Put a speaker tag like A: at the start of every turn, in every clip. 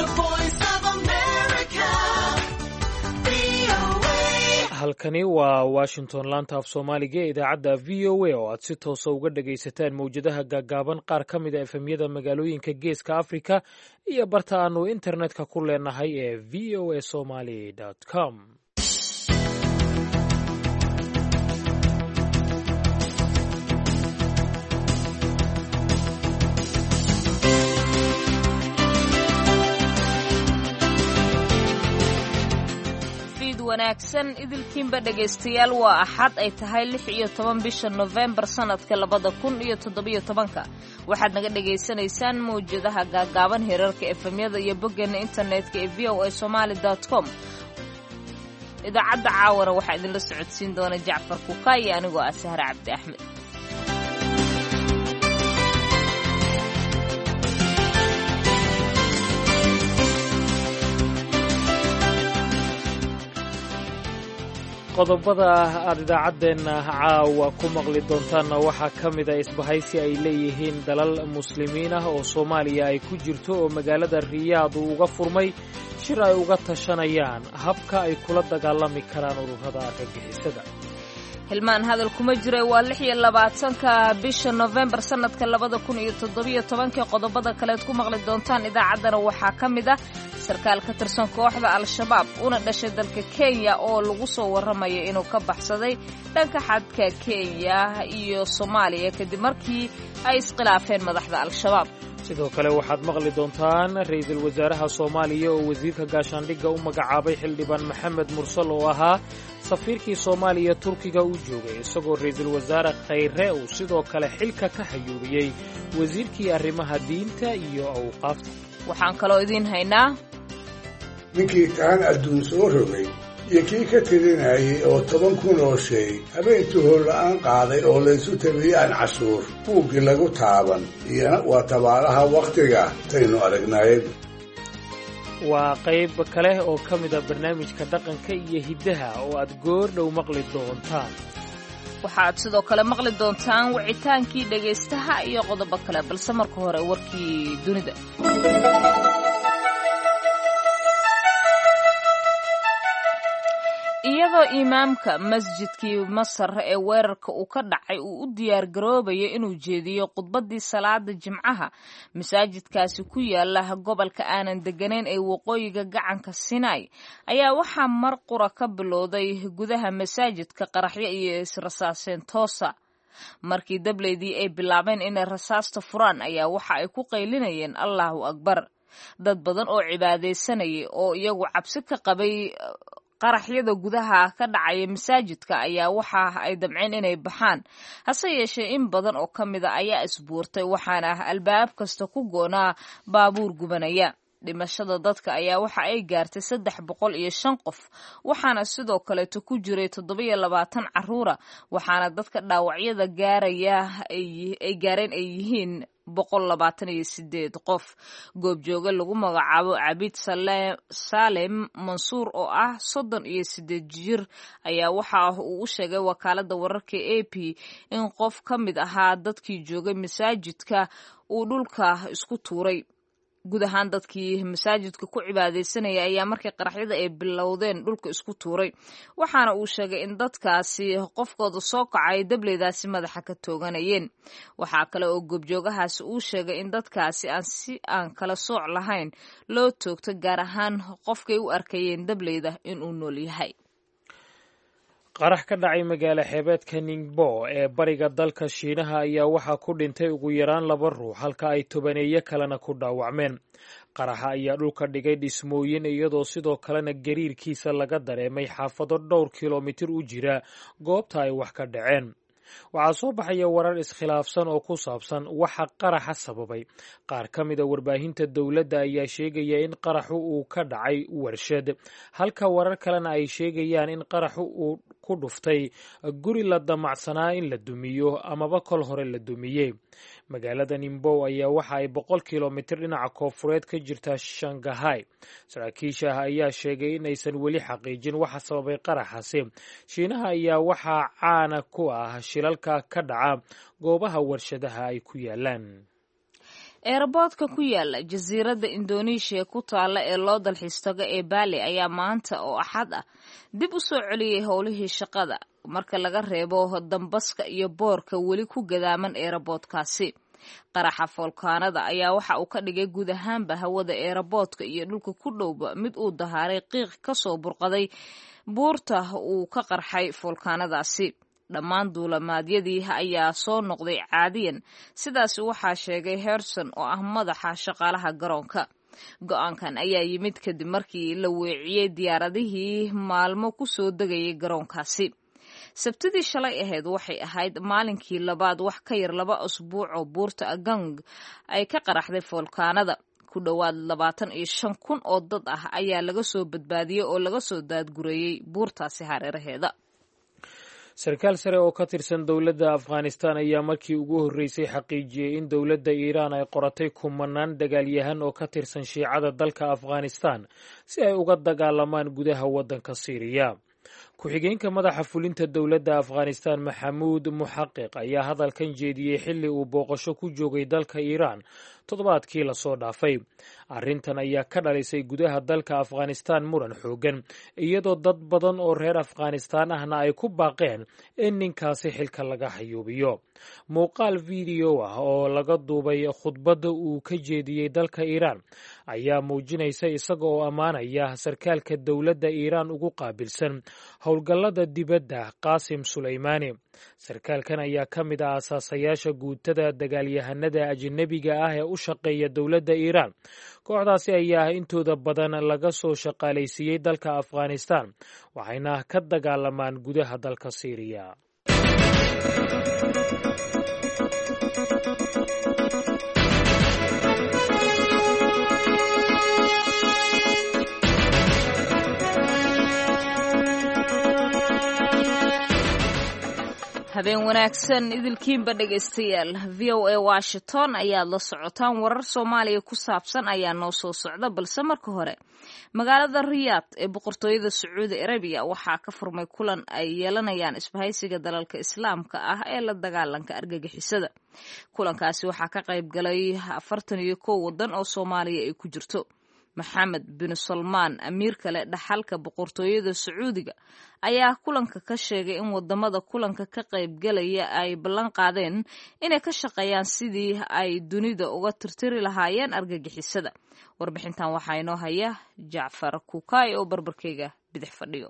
A: halkani waa washington laanta af soomaaliga ee idaacadda v o a oo aad si toosa uga dhagaysataan mawjadaha gaagaaban qaar ka mid a efemyada magaalooyinka geeska africa iyo barta aanu internetka ku leenahay ee v o a somaly com.
B: wanaagsan idilkiinba dhegaystayaal waa axad ay tahay 16 bisha November sanadka 2017 waxaad naga dhageysanaysaan mawjadaha gaagaaban heerarka efemyada iyo boggeena internetka ee voasomali.com. idaacadda caawara waxaa idinla socodsiin doona Jacfar Kukaay anigoo ah Sahra Cabdi Axmed.
A: qodobada aad idaacaddeenna caawa ku maqli doontaanna waxaa ka mid a isbahaysi ay leeyihiin dalal muslimiin ah oo Soomaaliya ay ku jirto oo magaalada Riyaad uu uga furmay shir ay uga tashanayaan habka ay kula dagaalami karaan ururada argagixisada.
B: hilmaan hadal kuma jiray waa 26 bisha November sanadka 2017 qodobada kale aad ku maqli doontaan idaacaddana waxaa ka mid ah sarkaal ka tirsan kooxda Al-Shabaab una dhashay dalka Kenya oo lagu soo waramayo inuu ka baxsaday dhanka xadka Kenya iyo Soomaaliya kadib markii ay iskhilaafeen madaxda Al-Shabaab.
A: sidoo kale waxaad maqli doontaan ra'iisul wasaaraha Soomaaliya oo wasiirka gaashaandhigga u magacaabay xildhibaan Maxamed Mursal oo ahaa safiirkii Soomaaliya Turkiga u joogay isagoo ra'iisul wasaare Khayre uu sidoo kale xilka ka xayuubiyay wasiirkii arrimaha diinta iyo awqaafta.
B: waxaan kaloo idin haynaa
C: ninkii kaan adduun soo rogay iyo kii ka tirinayay oo 10,000 oo shay habeenkii hoolaan qaaday oo laysu tabiyaan cashuur buuggii lagu taaban iyana waa tabaalaha wakhtiga taynu aragnay.
A: waa qayb kale oo ka mid ah barnaamijka dhaqanka iyo hiddaha oo aad goor dhow maqli doontaan.
B: waxaad sidoo kale maqli doontaan wicitaankii dhagaystaha iyo qodobo kale balse marka hore warkii dunida. iyadoo imaamka masjidkii Masar ee weerarka uu ka dhacay uu u diyaar garoobayo inuu jeediyo khudbadii salaada Jimcaha masaajidkaasi ku yaala gobolka aanan deganeyn ee waqooyiga gacanka Sinai ayaa waxaa mar qura ka bilowday gudaha masaajidka qaraxyo iyo israsaaseen toosa. markii dableedii ay bilaabeen inay rasaasta furaan ayaa waxa ay ku qaylinayeen Allahu Akbar. dad badan oo cibaadeysanayay oo iyagu cabsi ka qabay qaraxyada gudaha ka dhacaya masaajidka ayaa waxa ay damceen inay baxaan hase yeeshee in badan oo kamid ah ayaa isbuurtay waxaana albaab kasta ku goonaa baabuur gubanaya. dhimashada dadka ayaa waxa ay gaartay 305 qof waxaana sidoo kale ku jiray 27 caruura waxaana dadka dhaawacyada gaaraya ay gaareen ay yihiin 128 qof. goobjooga lagu magacaabo Cabid Salem Mansuur oo ah 38 jir ayaa waxa uu u sheegay wakaaladda wararka AP in qof ka mid ahaa dadkii joogay masaajidka uu dhulka isku tuuray. guud ahaan dadkii masaajidka ku cibaadeysanaya ayaa markii qaraxyada ay bilowdeen dhulka isku tuuray waxaana uu sheegay in dadkaasi qofkooda soo kacay dableedaasi madaxa ka tooganayeen. waxaa kale oo goobjoogahaasi uu sheegay in dadkaasi aan kala sooc lahayn loo toogto gaar ahaan qofkay u arkayeen dableeda inuu nool yahay.
A: qarax ka dhacay magaalo xeebeedka Ningbo ee bariga dalka Shiinaha ayaa waxaa ku dhintay ugu yaraan 2 ruux halka ay tobaneeyo kalena ku dhaawacmeen. qaraxa ayaa dhulka dhigay dhismooyin iyadoo sidoo kalena gariirkiisa laga dareemay xaafado dhowr kiiloomitir u jira goobta ay wax ka dhaceen. waxaa soo baxaya warar iskhilaafsan oo ku saabsan waxa qaraxa sababay. qaar ka mid a warbaahinta dowladda ayaa sheegaya in qaraxu uu ka dhacay warshad halka warar kalena ay sheegayaan in qaraxu uu ku dhuftay guri la damacsanaa in la dumiyo amaba kol hore la dumiyey. magaalada Ningbo ayaa waxa ay 100 kiiloomitir dhinaca koonfureed ka jirta Shanghai. saraakiisha ayaa sheegay in aysan weli xaqiijin waxa sababay qaraxaasi. Shiinaha ayaa waxaa caana ku ah shilalka ka dhaca goobaha warshadaha ay ku yaalaan.
B: eeraboodka ku yaala jasiiradda indoneeshiya ku taalla ee loo dalxiistago ee baali ayaa maanta oo axad ah dib u soo celiyey howlihii shaqada marka laga reebo dambaska iyo boorka weli ku gadaaman eeraboodkaasi. qaraxa foolkaanada ayaa waxa uu ka dhigay guud ahaanba hawada eeraboodka iyo dhulka ku dhowba mid uu dahaaray qiiq ka soo burqaday buurta uu ka qarxay foolkaanadaasi. dhammaan duulimaadyadii ayaa soo noqday caadiyan, sidaas waxaa sheegay Herson oo ah madaxa shaqaalaha garoonka. go-aankan ayaa yimid kadib markii la weeciyey diyaaradihii maalmo ku soo degayay garoonkaasi. sabtidii shalay ahayd waxay ahayd maalinkii labaad wax ka yar 2 usbuuc oo buurta Agang ay ka qaraxday foolkaanada. ku dhowaad 25,000 oo dad ah ayaa laga soo badbaadiyey oo laga soo daadgureeyey buurtaasi hareeraheeda.
A: sarkaal sare oo ka tirsan dowladda Afghanistan ayaa markii ugu horreysay xaqiijiyey in dowladda Iiraan ay qoratay kumanaan dagaalyahan oo ka tirsan shiicada dalka Afghanistan si ay uga dagaalamaan gudaha waddanka Siiriya. ku-xigeenka madaxa fulinta dowladda Afghanistan Maxamuud Muxaqiq ayaa hadalkan jeediyey xilli uu booqasho ku joogay dalka Iiraan toddobaadkii lasoo dhaafay. arrintan ayaa ka dhalisay gudaha dalka Afghanistan muran xoogan, iyadoo dad badan oo reer Afghanistan ahna ay ku baaqeen in ninkaasi xilka laga hayuubiyo. muuqaal video ah oo laga duubay khudbadda uu ka jeediyey dalka Iiraan ayaa muujinaysa isaga oo ammaanaya sarkaalka dowladda Iiraan ugu qaabilsan howlgallada dibadda Qaasim Sulaymaani. sarkaalkan ayaa ka mid ah asaasayaasha guutada dagaalyahanada ajnabiga ah ee u shaqeeya dowladda Iiraan. kooxdaasi ayaa intooda badan laga soo shaqaalaysiiyey dalka Afghanistan, waxayna ka dagaalamaan gudaha dalka Siiriya.
B: habeen wanaagsan idilkiinba dhegaystayaal. VOA Washington ayaad la socotaan. warar Soomaaliya ku saabsan ayaa noo soo socda, balse marka hore magaalada Riyaad ee boqortooyada Sacuudi Arabiya waxaa ka furmay kulan ay yeelanayaan isbahaysiga dalalka Islaamka ah ee la dagaalanka argagixisada. kulankaasi waxaa ka qayb galay 41 wadan oo Soomaaliya ay ku jirto. Maxamed bin Salmaan, amiirka leh dhaxalka boqortooyada Sacuudiga, ayaa kulanka ka sheegay in wadamada kulanka ka qayb galaya ay ballan qaadeen inay ka shaqeeyaan sidii ay dunida uga tirtiri lahaayeen argagixisada. warbixintan waxaa inoo haya Jacfar Kukaay oo barbarkeyga bidix fadhiyo.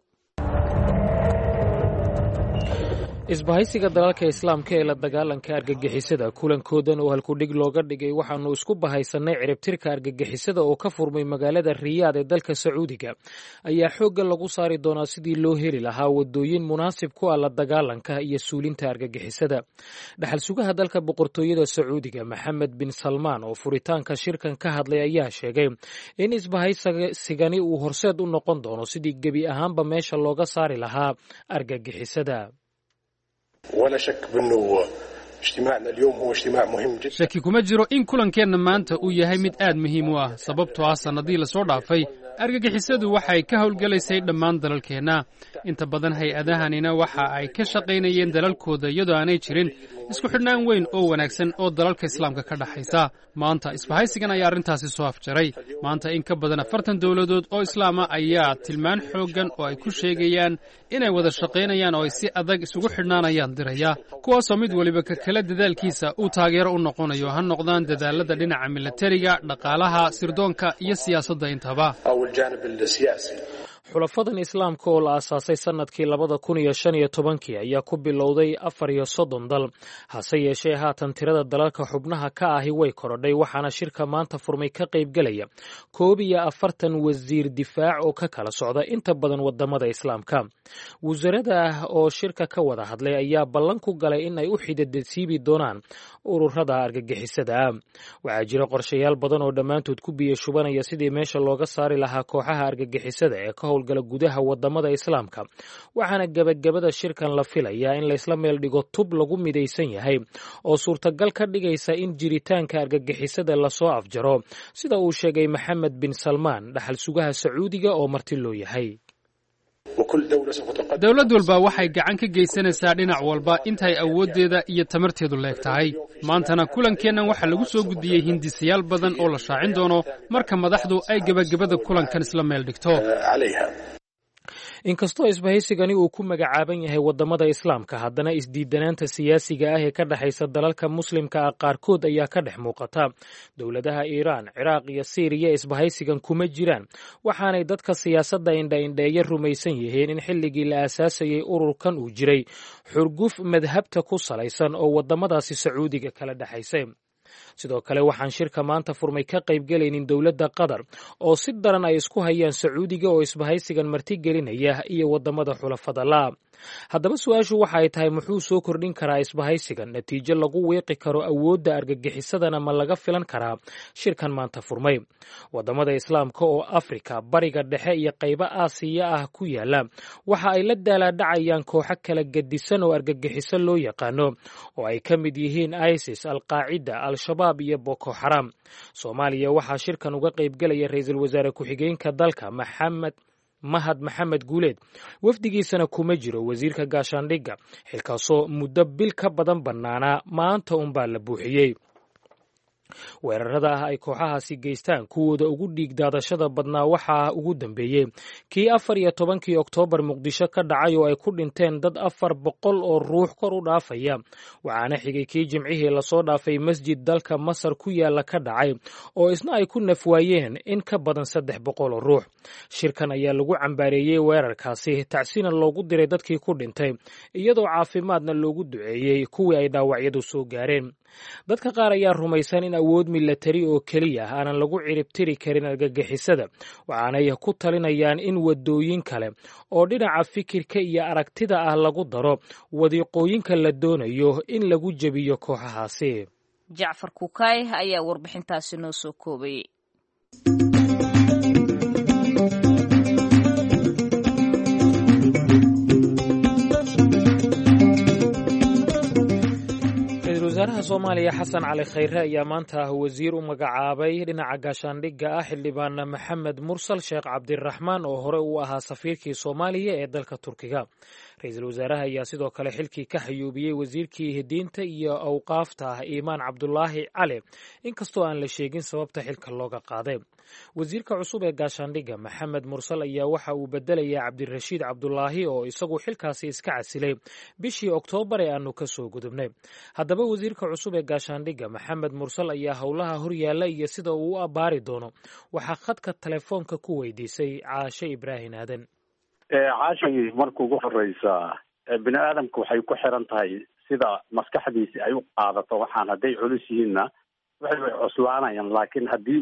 A: isbahaysiga dalalka islaamka ee la dagaalanka argagixisada kulankoodan oo halkudhig looga dhigay waxaanu isku bahaysanay ciribtirka argagixisada oo ka furmay magaalada Riyaad ee dalka Sacuudiga ayaa xoogga lagu saari doonaa sidii loo heli lahaa wadooyin munaasib ku ah la dagaalanka iyo suulinta argagixisada. dhaxal sugaha dalka boqortooyada Sacuudiga Maxamed bin Salmaan oo furitaanka shirkan ka hadlay ayaa sheegay in isbahaysigani uu horseed u noqon doono sidii gebi ahaanba meesha looga saari lahaa argagixisada.
D: ولا شك بأنه اجتماعنا اليوم هو اجتماع مهم جدا.
E: shaki kuma jiro in kulankeenna maanta uu yahay mid aad muhiim u ah, sababtoo ah sanadii la soo dhaafay argagixisadu waxay ka howlgalaysay dhammaan dalalkeenna. inta badan hay-adahanina waxa ay ka shaqaynayeen dalalkooda iyadoo aanay jirin isku xidhnaan weyn oo wanaagsan oo dalalka islaamka ka dhaxaysa. maanta isbahaysigan ayaa arrintaasi soo afjaray. maanta in ka badan 40 dowladood oo islaama ayaa tilmaan xooggan oo ay ku sheegayaan inay wada shaqaynayaan oo ay si adag isugu xidhnaanayaan diraya, kuwaasoo mid waliba ka kala dadaalkiisa uu taageero u noqonayo, ha noqdaan dadaalada dhinaca militariga, dhaqaalaha, sirdoonka iyo siyaasadda intaba.
A: xulafadan islaamka oo la aasaasay sanadkii 2015 ayaa ku bilowday 34 dal. hase yeeshee haatan tirada dalalka xubnaha ka ahi way korodhay, waxaana shirka maanta furmay ka qaybgelaya 41 wasiir difaac oo ka kala socda inta badan wadamada islaamka. wasaaradda oo shirka ka wada hadlay ayaa ballan ku galay in ay u xididsiibi doonaan ururada argagixisada. waxaa jira qorshayaal badan oo dhammaantood ku biyo shubanaya sidii meesha looga saari lahaa kooxaha argagixisada ee ka howlgala gudaha wadamada islaamka. waxaana gebagabada shirkan la filayaa in laysla meel dhigo tub lagu midaysan yahay oo suurtagal ka dhigaysa in jiritaanka argagixisada lasoo afjaro, sida uu sheegay Maxamed bin Salmaan, dhaxal sugaha Sacuudiga oo marti loo yahay.
E: dowlad walba waxay gacan ka geysanaysaa dhinac walba intay awooddeeda iyo tamarteedu leeg tahay. maantana kulankeennan waxaa lagu soo gudbiyey hindisayaal badan oo la shaacin doono marka madaxdu ay gebagabada kulankan isla meel dhigto.
A: inkastoo isbahaysigani uu ku magacaaban yahay waddamada islaamka, haddana isdiidanaanta siyaasiga ah ee ka dhexaysa dalalka muslimka ah qaarkood ayaa ka dhex muuqata. dowladaha iiraan, ciraaq iyo siiriya isbahaysigan kuma jiraan, waxaanay dadka siyaasadda indha-indheeya rumaysan yihiin in xilligii la aasaasayey ururkan uu jiray xurguf madhabta ku salaysan oo waddamadaasi sacuudiga kala dhexaysay. sidoo kale waxaan shirka maanta furmay ka qaybgelaynin dowladda qatar oo si daran ay isku hayaan sacuudiga oo isbahaysigan martigelinaya iyo waddamada xulafada la. haddaba su-aashu waxa ay tahay muxuu soo kordhin karaa isbahaysigan? natiijo lagu wiiqi karo awoodda argagixisadana ma laga filan karaa shirkan maanta furmay? waddamada islaamka oo afrika, bariga dhexe iyo qaybo aasiya ah ku yaala waxa ay la daalaadhacayaan kooxo kala gedisan oo argagixiso loo yaqaano oo ay ka mid yihiin isis, alqaacida, al-shabaab iyo boko xaram. soomaaliya waxaa shirkan uga qaybgelaya ra-iisul wasaare ku-xigeenka dalka mahad maxamed guuleed. wafdigiisana kuma jiro wasiirka gaashaandhigga, xilkaasoo muddo bil ka badan bannaanaa maanta unbaa la buuxiyey. weerarada ah ay kooxahaasi geystaan kuwooda ugu dhiig daadashada badnaa waxaa ugu dambeeyey kii 14 oktoobar muqdisho ka dhacay oo ay ku dhinteen dad 400 oo ruux kor u dhaafaya. waxaana xigay kii jimcihii lasoo dhaafay masjid dalka masar ku yaala ka dhacay oo isna ay ku nafwaayeen in ka badan 300 oo ruux. shirkan ayaa lagu cambaareeyey weerarkaasi, tacsina loogu diray dadkii ku dhintay, iyadoo caafimaadna loogu duceeyey kuwii ay dhaawacyadu soo gaareen. dadka qaar ayaa rumaysan in awood milatari oo keliya aanan lagu ciribtiri karin argagixisada, waxaanay ku talinayaan in wadooyin kale oo dhinaca fikirka iyo aragtida ah lagu daro wadiiqooyinka la doonayo in lagu jebiyo kooxahaasi.
B: jacfar kukaay ayaa warbixintaasi noo soo koobayay.
A: wasaaraha soomaaliya xasan cali khayre ayaa maanta wasiir u magacaabay dhinaca gaashaandhigga ah xildhibaan maxamed mursal sheekh cabdiraxmaan oo hore u ahaa safiirkii soomaaliya ee dalka turkiga. ra-iisul wasaaraha ayaa sidoo kale xilkii ka xayuubiyey wasiirkii diinta iyo awqaafta ah iimaan cabdulaahi cali, inkastoo aan la sheegin sababta xilka looga qaaday. wasiirka cusub ee gaashaandhigga maxamed mursal ayaa waxa uu bedelayaa cabdirashiid cabdulaahi oo isagu xilkaasi iska casilay bishii oktoobar ee aanu ka soo gudubnay. haddaba wasiirka cusub ee gaashaandhigga maxamed mursal ayaa howlaha horyaala iyo sida uu u abbaari doono waxaa khadka telefoonka ku weydiisay caashe ibraahin aadan.
F: caashay marka ugu horeysa bini aadamka waxay ku xiran tahay sida maskaxdiisi ay u qaadato waxaan. hadday culus yihiinna waxay way cuslaanayaan, laakiin haddii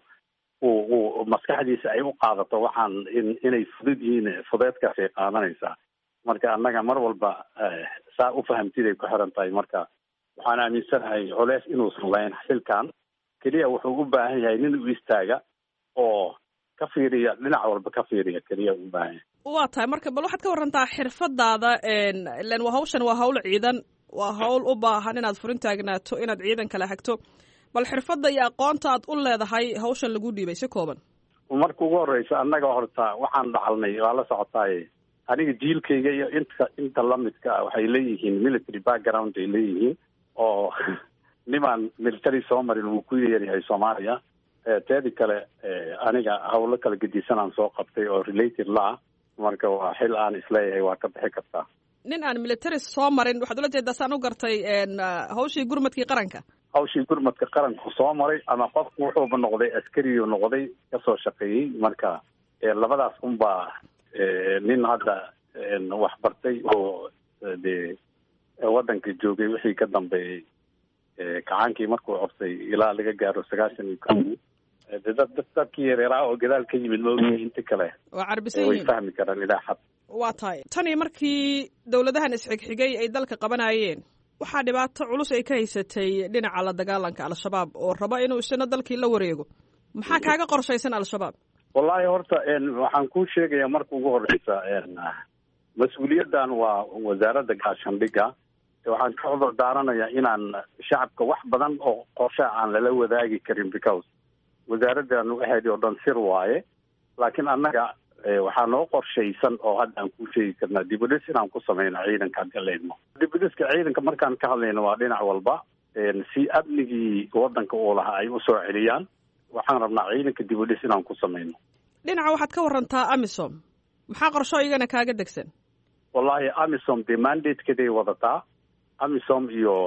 F: uu maskaxdiisa ay u qaadato waxaan inay fudud yihiin, fudeedkaasay qaadanaysaa. marka annaga mar walba saa u fahamtiday ku xiran tahay. marka waxaan aaminsanahay culeys inuusan lahayn xilkan, keliya wuxuu u baahan yahay nin u istaaga oo ka fiiriya dhinac walba ka fiiriya keliya u baahan yahay.
G: waa tahay marka bal waxaad ka warantaa xirfadaada, ilan hawshan waa hawl ciidan, waa hawl u baahan inaad furin taagnaato, inaad ciidan kala hagto. bal xirfadda iyo aqoonta aad u leedahay hawshan lagu dhiibay si kooban.
F: marka ugu horeysa annaga horta waxaan dhacalnay waa la socotaaye, aniga jiilkayga iyo inta lamidka ah waxay leeyihiin military background ay leeyihiin oo nimaan military soo marin wuu ku yaryahay Soomaaliya. teedi kale aniga hawlo kala gedisanaan soo qabtay oo related la ah, marka waa xil aan isleeyahay waa ka bixi kartaa.
G: nin aan military soo marin waxaad ula jeedaa saan u gartay hawshii gurmadkii qaranka.
F: hawshii gurmadka qaranku soo maray ama qofku wuxuuba noqday askariyu noqday kasoo shaqeeyey. marka labadaas unbaa nin hadda wax bartay oo dee waddanka joogay wixii ka dambeeyey kacaankii markuu codsay ilaa laga gaaro 90 dadkii yareeraa oo gadaal ka yimid maogyahay inta kale
G: waa carbisan
F: way fahmi karaan ilaa xad.
G: waa tahay tani markii dowladahan isxigxigay ay dalka qabanayeen waxaa dhibaato culus ay ka haysatay dhinaca la dagaalanka al-shabaab oo raba inuu isna dalkii la wareego. maxaa kaaga qorshaysan al-shabaab?
F: wallaahi horta waxaan kuu sheegayaa marka ugu horeysa mas-uuliyaddan waa wasaaradda gaashaandhigga. waxaan ka cudur daaranayaa inaan shacabka wax badan oo qorshe aan lala wadaagi karin, because wasaaraddan waxeedii oo dhan sir waaye. laakiin annaga waxaa noo qorshaysan oo hadda aan ku sheegi karnaa dibudhis inaan ku sameyno ciidanka hadii leedno. Dibudhiska ciidanka markaan ka hadlayno waa dhinac walba, si amnigii wadanka uu lahaa ay usoo celiyaan. waxaan rabnaa ciidanka dibudhis inaan ku sameyno.
G: Dhinaca waxaad ka warantaa AMISOM, maxaa qorsho iyagana kaaga degsan?
F: Wallahi AMISOM dee mandatekeeday wadataa. AMISOM iyo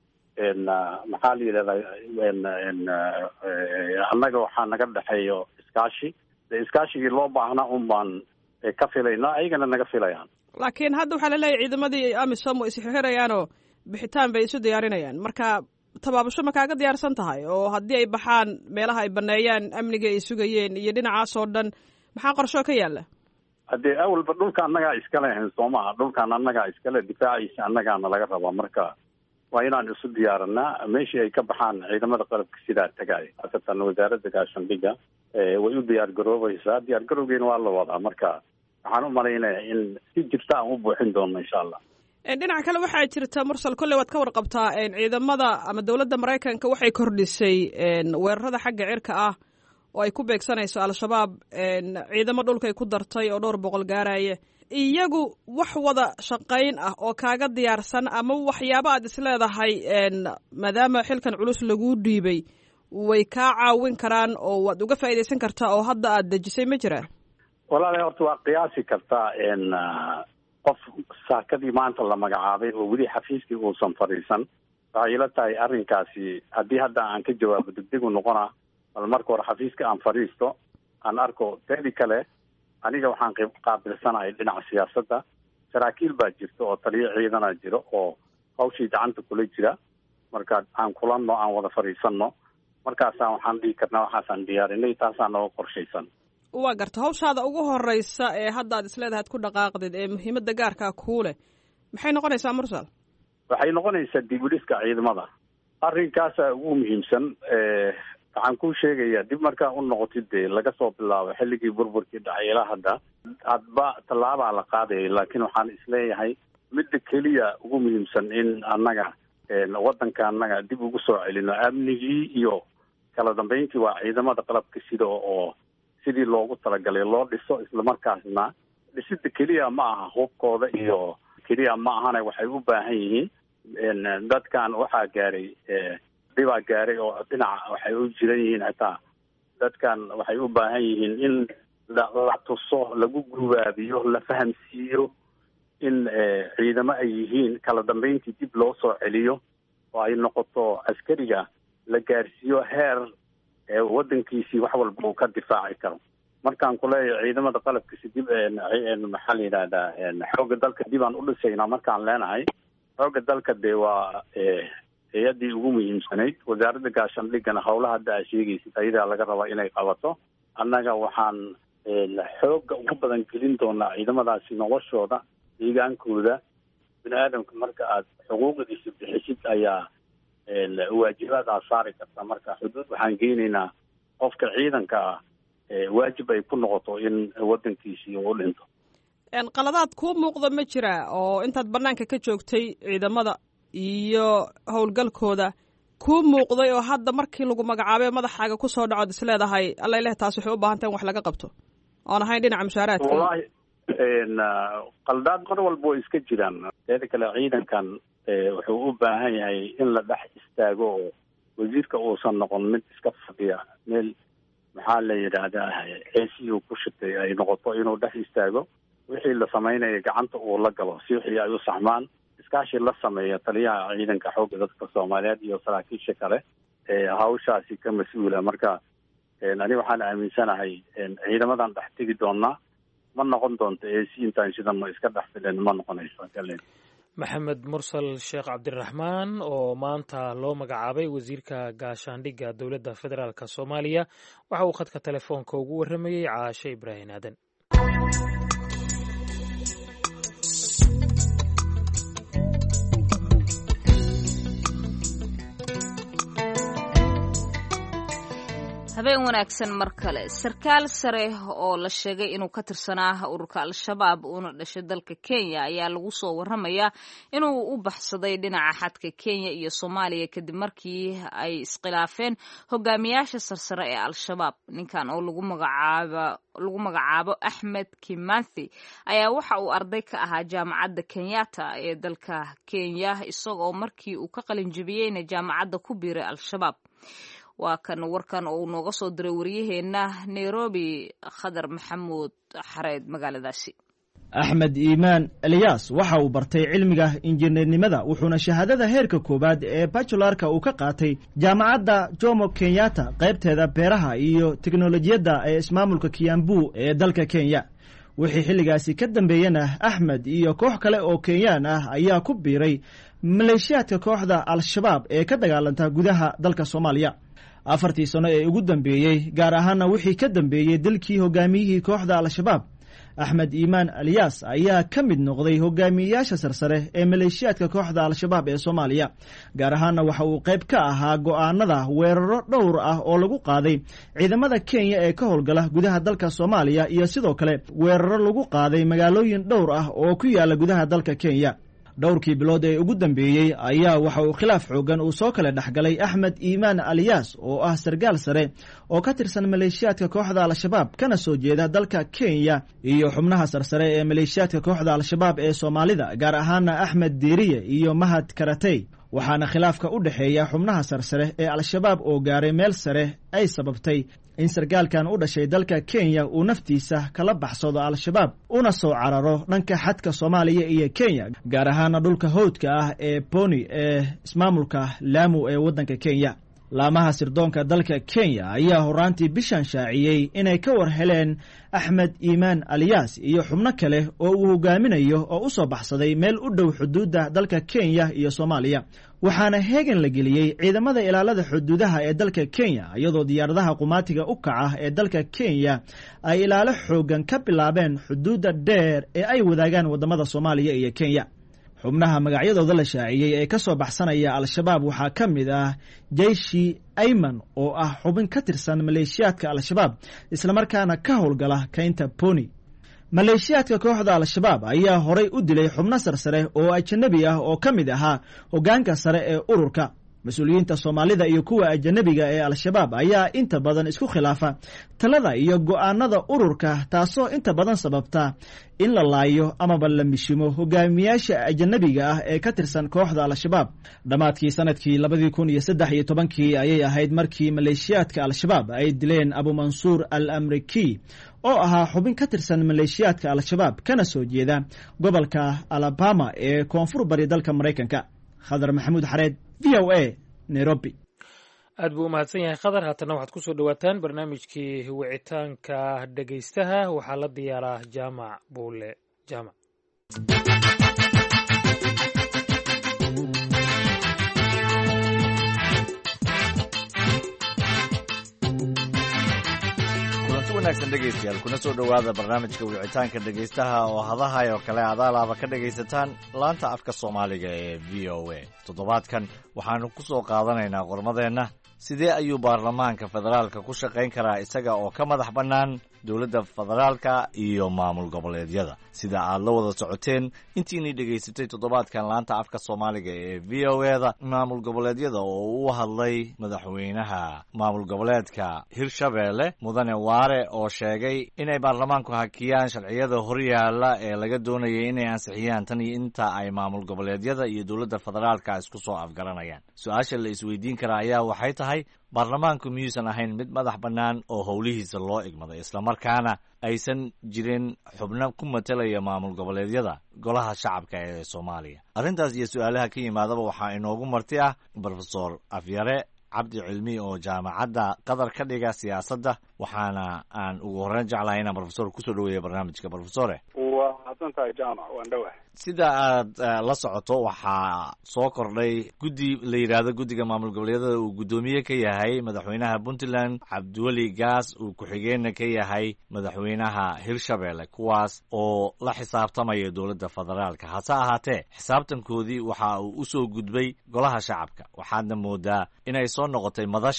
F: maxaa la yidhahdaa annaga waxaa naga dhexeeyo iskaashi. iskaashigii loo baahnaa un baan ka filaynaa, ayagana naga filayaan.
G: Laakiin hadda waxaa laleeyahay ciidamadii AMISOM way isxirayaanoo bixitaan bay isu diyaarinayaan. Marka tabaabasho ma kaaga diyaarsan tahay? Oo haddii ay baxaan meelaha ay baneeyaan amniga ay sugayeen iyo dhinacaas oo dhan, maxaa qorsho ka yaala?
F: haddee awalba dhulka annagaa iskale ahayn soo maaha. dhulkaan annagaa iskale, difaaciisa annagaana laga rabaa. marka waa inaan isu diyaaranaa. meeshii ay ka baxaan ciidamada qalabka sidaa tagaaya, haasatan wasaaradda gaashaandhigga way u diyaar garoobaysaa. diyaar garowgeena waa la wadaa. marka waxaan u malaynayaa in si jirta aan u buuxin doono insha allah.
G: dhinaca kale waxaa jirta mursal, kolley waad ka warqabtaa ciidamada ama dowladda Maraykanka waxay kordhisay weerarada xagga cirka ah oo ay ku beegsanayso al-shabaab. ciidamo dhulkay ku dartay oo 200 gaaraya. iyagu wax wada shaqayn ah oo kaaga diyaarsan ama waxyaabo aad isleedahay maadaama xilkan culus lagu dhiibay way kaa caawin karaan oo waad uga faa'iidaysan kartaa oo hadda aad dejisay ma jiraan?
F: walaalahay horta waa qiyaasi kartaa qof saakadii maanta la magacaabay oo weli xafiiskii uusan fadhiisan. waxay ila tahay arrinkaasi haddii hadda aan ka jawaabo degdegu noqona, bal marka hore xafiiska aan fadhiisto aan arko. teedi kale aniga waxaan qaabilsanahay dhinaca siyaasadda. saraakiil baa jirta oo taliyo ciidana jiro oo hawshii gacanta kula jira. marka aan kulanno, aan wada fadhiisanno, markaasaan waxaan dhihi karnaa waxaasaan diyaarinay, taasaan nooga qorshaysan.
G: waa garta hawshaada ugu horeysa ee hadda aad isleedahay ad ku dhaqaaqdid ee muhiimadda gaarkaa kuu leh maxay noqonaysaa mursal?
F: waxay noqonaysaa dibudhiska ciidamada. arrinkaasaa ugu muhiimsan. waxaan kuu sheegayaa dib markaa u noqotid dee laga soo bilaabo xilligii burburkii dhacay ilaa hadda hadba tallaabaa la qaadayay. laakiin waxaan isleeyahay midda keliya ugu muhiimsan in annaga waddanka annaga dib ugu soo celino amnigii iyo kala dambeyntii waa ciidamada qalabka sida oo sidii loogu talagalay loo dhiso. islamarkaasna dhisida keliya ma aha hubkooda iyo keliya ma ahana waxay u baahan yihiin dadkan waxaa gaaray dhibaa gaaray oo dhinaca waxay u jiran yihiin. xitaa dadkan waxay u baahan yihiin in la tuso, lagu gubaabiyo, la fahamsiiyo in ciidamo ay yihiin. kala dambeyntii dib loo soo celiyo oo ay noqoto askariga la gaarsiiyo heer waddankiisii wax walba uu ka difaaci karo. markaan kuleeyahay ciidamada qalabkiisi dib maxaa la yidhahdaa xoogga dalka dib aan u dhisaynaa markaan leenahay, xoogga dalka dee waa hay-addii ugu muhiimsanayd. wasaaradda gaashaandhiggana howlaha hadda aa sheegaysid ayadaa laga rabaa inay qabato. annaga waxaan xoogga ugu badan gelin doonaa ciidamadaasi noloshooda, deegaankooda. bini aadamka marka aad xuquuqdiisa bixisid ayaa waajibaad aad saari kartaa. marka xuduud waxaan geynaynaa qofka ciidanka ah waajib ay ku noqoto in waddankiisii uu dhinto.
G: qaladaad kuu muuqda ma jira oo intaad banaanka ka joogtay ciidamada iyo howlgalkooda kuu muuqday oo hadda markii lagu magacaabay madaxaaga kusoo dhacood isleedahay alla ileh taas waxay u baahan tahay in wax laga qabto oon ahayn dhinaca mushaaraadka?
F: wallahi qaldaad mar walba way iska jiraan. teeda kale ciidankan wuxuu u baahan yahay in la dhex istaago oo wasiirka uusan noqon mid iska fadhiya meel maxaa la yidhaahdaa eesi uu ku shitay ay noqoto inuu dhex istaago. wixii la samaynayo gacanta uu la galo si wixii ay u saxmaan. iskaashi la sameeya taliyaha ciidanka xoogga dadka Soomaaliyeed iyo saraakiisha kale hawshaasi ka mas-uula. marka ani waxaan aaminsanahay ciidamadan dhex tegi doonaa ma noqon doonto eesi intaan sidan ma iska dhex filen ma noqonayso.
A: maxamed mursal sheekh cabdiraxmaan oo maanta loo magacaabay wasiirka gaashaandhigga dowladda federaalk soomaaliya waxa uu khadka telefoonka ugu warramayey caashe ibraahim aadan.
B: habeen wanaagsan mar kale sarkaal sare oo la sheegay inuu ka tirsanaa ururka al-shabaab uuna dhashay dalka Kenya ayaa lagu soo waramayaa inuu u baxsaday dhinaca xadka Kenya iyo Soomaaliya kadib markii ay iskhilaafeen hogaamiyaasha sarsare ee al-shabaab. Ninkan oo lagu magacaabo Ahmed Kimanthi ayaa waxa uu arday ka ahaa jaamacadda Kenyatta ee dalka Kenya isagoo markii uu ka qalin jabiyeyna jaamacadda ku biiray al-shabaab. waa kan warkan oo uu nooga soo diray wariyaheena Nairobi Khadar Maxamuud Xareed magaaladaasi.
H: Axmed Iimaan Elias waxa uu bartay cilmiga injineernimada wuxuuna shahaadada heerka koobaad ee bachelorka uu ka qaatay jaamacadda Jomo Kenyatta qaybteeda beeraha iyo tiknoolajiyadda ee ismaamulka Kiambu ee dalka Kenya. wixii xilligaasi ka dambeeyana Axmed iyo koox kale oo Kenyaan ah ayaa ku biiray maleeshiyaadka kooxda al-shabaab ee ka dagaalanta gudaha dalka Soomaaliya. 4 sano ee ugu dambeeyay gaar ahaanna wixii ka dambeeyay dalkii hogaamiyihii kooxda al-shabaab Axmed Iimaan Elias ayaa ka mid noqday hogaamiyayaasha sarsare ee maleeshiyaadka kooxda al-shabaab ee Soomaaliya. gaar ahaanna waxa uu qayb ka ahaa go'aanada weeraro dhowr ah oo lagu qaaday ciidamada Kenya ee ka howlgala gudaha dalka Soomaaliya iyo sidoo kale weeraro lagu qaaday magaalooyin dhowr ah oo ku yaala gudaha dalka Kenya. dhowrkii bilood ee ugu dambeeyay ayaa waxa uu khilaaf xoogan uu soo kala dhaxgalay Axmed Iimaan Elias oo ah sargaal sare oo ka tirsan maleeshiyaadka kooxda al-shabaab kana soo jeeda dalka Kenya iyo xubnaha sarsare ee maleeshiyaadka kooxda al-shabaab ee Soomaalida gaar ahaan Axmed Diiriye iyo Mahad Karatay. waxaana khilaafka u dhaxeeya xubnaha sarsare ee al-shabaab oo gaaray meel sare ay sababtay in sargaalkan u dhashay dalka Kenya uu naftiisa kala baxsado al-shabaab una soo cararo dhanka xadka Soomaaliya iyo Kenya gaar ahaan dhulka hawdka ah ee Poni ee ismaamulka Lamu ee wadanka Kenya. laamaha sirdoonka dalka Kenya ayaa horaantii bishan shaaciyay inay ka war heleen Axmed Iimaan Elias iyo xubno kale oo uu hogaaminayo oo u soo baxsaday meel u dhow xuduudda dalka Kenya iyo Soomaaliya. waxaana heegan la geliyay ciidamada ilaalada xuduudaha ee dalka Kenya iyadoo diyaaradaha qumaatiga u kaca ee dalka Kenya ay ilaalo xoogan ka bilaabeen xuduudda dheer ee ay wadaagaan wadamada Soomaaliya iyo Kenya. xubnaha magacyadooda la shaaciyay ee ka soo baxsanaya al-shabaab waxaa ka mid ah Jayshi Ayman oo ah xubin ka tirsan maleeshiyaadka al-shabaab isla markaana ka howlgala kaynta Poni. maleeshiyaadka kooxda al-shabaab ayaa horay u dilay xubno sarsare oo ajnabi ah oo ka mid ahaa hoggaanka sare ee ururka. mas-uuliyiinta Soomaalida iyo kuwa ajnabiga ee al-shabaab ayaa inta badan isku khilaafa talada iyo go'aanada ururka taasoo inta badan sababta in la laayo amaba la mishimo hogaamiyaasha ajnabiga ah ee ka tirsan kooxda al-shabaab. dhamaadkii sanadkii 2013 ayay ahayd markii maleeshiyaadka al-shabaab ay dileen Abu Mansuur al-Amriki oo ahaa xubin ka tirsan maleeshiyaadka al-shabaab kana soo jeeda gobolka Alabama ee koonfur bari dalka Mareykanka. Khadar Maxamuud Xareed VOA Nairobi.
A: aad buu u mahadsan yahay Khadar. haatana waxaad ku soo dhawaataan barnaamijkii wicitaanka dhegaystaha waxaa la diyaaraa Jaamac Buule Jaamac.
I: wanaagsan dhegaystayaal kuna soo dhowaada barnaamijka wicitaanka dhegaystaha oo hadahay oo kale adaalaaba ka dhegaysataan laanta afka Soomaaliga ee VOA. toddobaadkan waxaanu ku soo qaadanaynaa qormadeenna sidee ayuu baarlamaanka federaalka ku shaqayn karaa isaga oo ka madax bannaan dowladda federaalka iyo maamul goboleedyada. sida aad la wada socoteen intiinii dhegaysatay toddobaadkan laanta afka Soomaaliga ee VOA-da maamul goboleedyada oo u hadlay madaxweynaha maamul goboleedka Hirshabeelle Mudane Waare oo sheegay inay baarlamaanku hakiyaan sharciyada horyaala ee laga doonayay inay ansixiyaan tan iyo inta ay maamul goboleedyada iyo dowladda federaalka isku soo afgaranayaan. su-aasha la isweydiin karaa ayaa waxay tahay baarlamaanku miyuusan ahayn mid madax bannaan oo howlihiisa loo igmaday islamarkaana aysan jirin xubno ku matalaya maamul goboleedyada golaha shacabka ee Soomaaliya. arrintaas iyo su-aalaha ka yimaadaba waxaa inoogu marti ah Professor Afyare Cabdi Cilmi oo jaamacadda Qatar ka dhiga siyaasadda waxaana aan ugu horreyn jeclahay inaan professor ku soo dhaweeyo barnaamijka. Professore
F: waa hadsantahay jaamac waan dhawahay.
I: sida aad la socoto waxaa soo kordhay guddi la yidhaahdo guddiga maamul goboleedyada uu guddoomiye ka yahay madaxweynaha Puntland Cabdiweli Gaas uu ku-xigeenna ka yahay madaxweynaha Hirshabeelle kuwaas oo la xisaabtamaya dowladda federaalka. hase ahaatee xisaabtankoodii waxa uu u soo gudbay golaha shacabka waxaadna moodaa inay soo noqotay madashii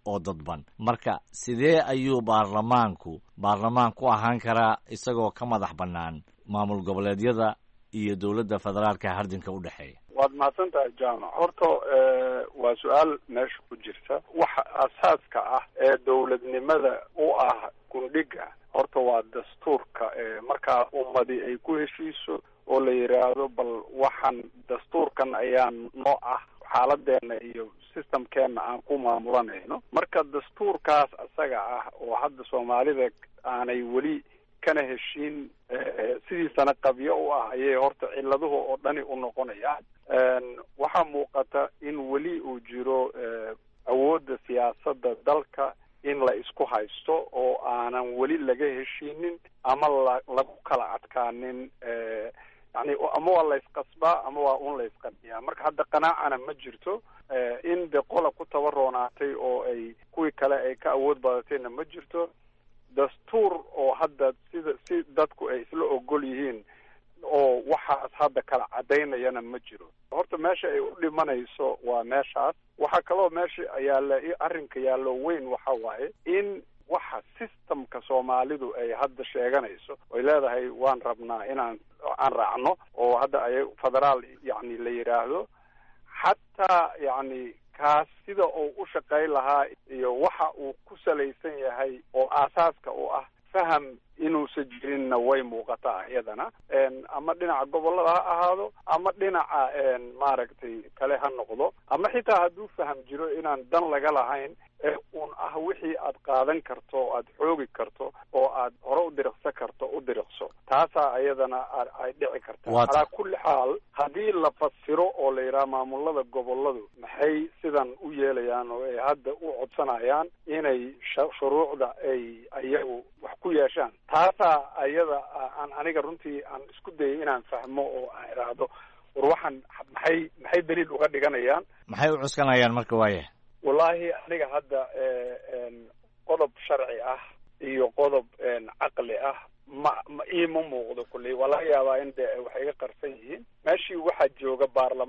I: oo dadban. marka sidee ayuu baarlamaan ku ahaan karaa isagoo ka madax bannaan maamul goboleedyada iyo dowladda federaalka hardinka u dhexeeya?
F: waad mahadsan tahay jaamac. horta waa su-aal meesha ku jirta. waxa asaaska ah ee dowladnimada u ah gundhiga horta waa dastuurka. markaa ummadi ay ku heshiiso oo la yidhaahdo bal waxaan dastuurkan ayaa noo ah xaaladeena iyo systemkeena aan ku maamulanayno. marka dastuurkaas asaga ah oo hadda soomaalida aanay weli kana heshiin sidiisana qabyo u ah ayay horta ciladuhu oo dhani u noqonayaan. waxaa muuqata in weli uu jiro awoodda siyaasadda dalka in la isku haysto oo aanan weli laga heshiinin ama lagu kala adkaanin. yani ama waa la isqasbaa ama waa un la isqaniyaa. marka hadda qanaacana ma jirto. in de qola ku tabaroonaatay oo ay kuwii kale ay ka awood badatayna ma jirto. dastuur oo hadda si dadku ay isla ogol yihiin oo waxaas hadda kala cadaynayana ma jiro. horta meesha ay u dhimanayso waa meeshaas. waxaa kaloo meesha yaalla arrinka yaallo weyn waxa waaye in waxa systemka soomaalidu ay hadda sheeganayso oy leedahay waan rabnaa aan raacno oo hadda ay federaal yani la yidhaahdo. xataa yani kaas sida uu u shaqayn lahaa iyo waxa uu ku salaysan yahay oo aasaaska u ah faham inuusan jirinna way muuqataa iyadana. ama dhinaca gobollada ha ahaado ama dhinaca maaragtay kale ha noqdo, ama xitaa hadduu faham jiro inaan dan laga lahayn un ah wixii aad qaadan karto oo aad xoogi karto oo aad hore u diriqsan karto u diriqso. taasaa iyadana ay dhici kartaa. calaa kulli xaal haddii la fasiro oo la yidhaha maamulada gobolladu maxay sidan u yeelayaan oo ay hadda u codsanayaan inay shuruucda ay ayagu wax ku yeeshaan, taasaa ayada aan aniga runtii aan isku dayay inaan fahmo oo aan idhaahdo war waxaan maxay daliil uga dhiganayaan,
I: maxay u cuskanayaan marka. waaya
F: wallaahi aniga hadda qodob sharci ah iyo qodob caqli ah ma iima muuqdo kulley. waa laga yaabaa in de waxay iga qarsan yihiin. meeshii waxaa jooga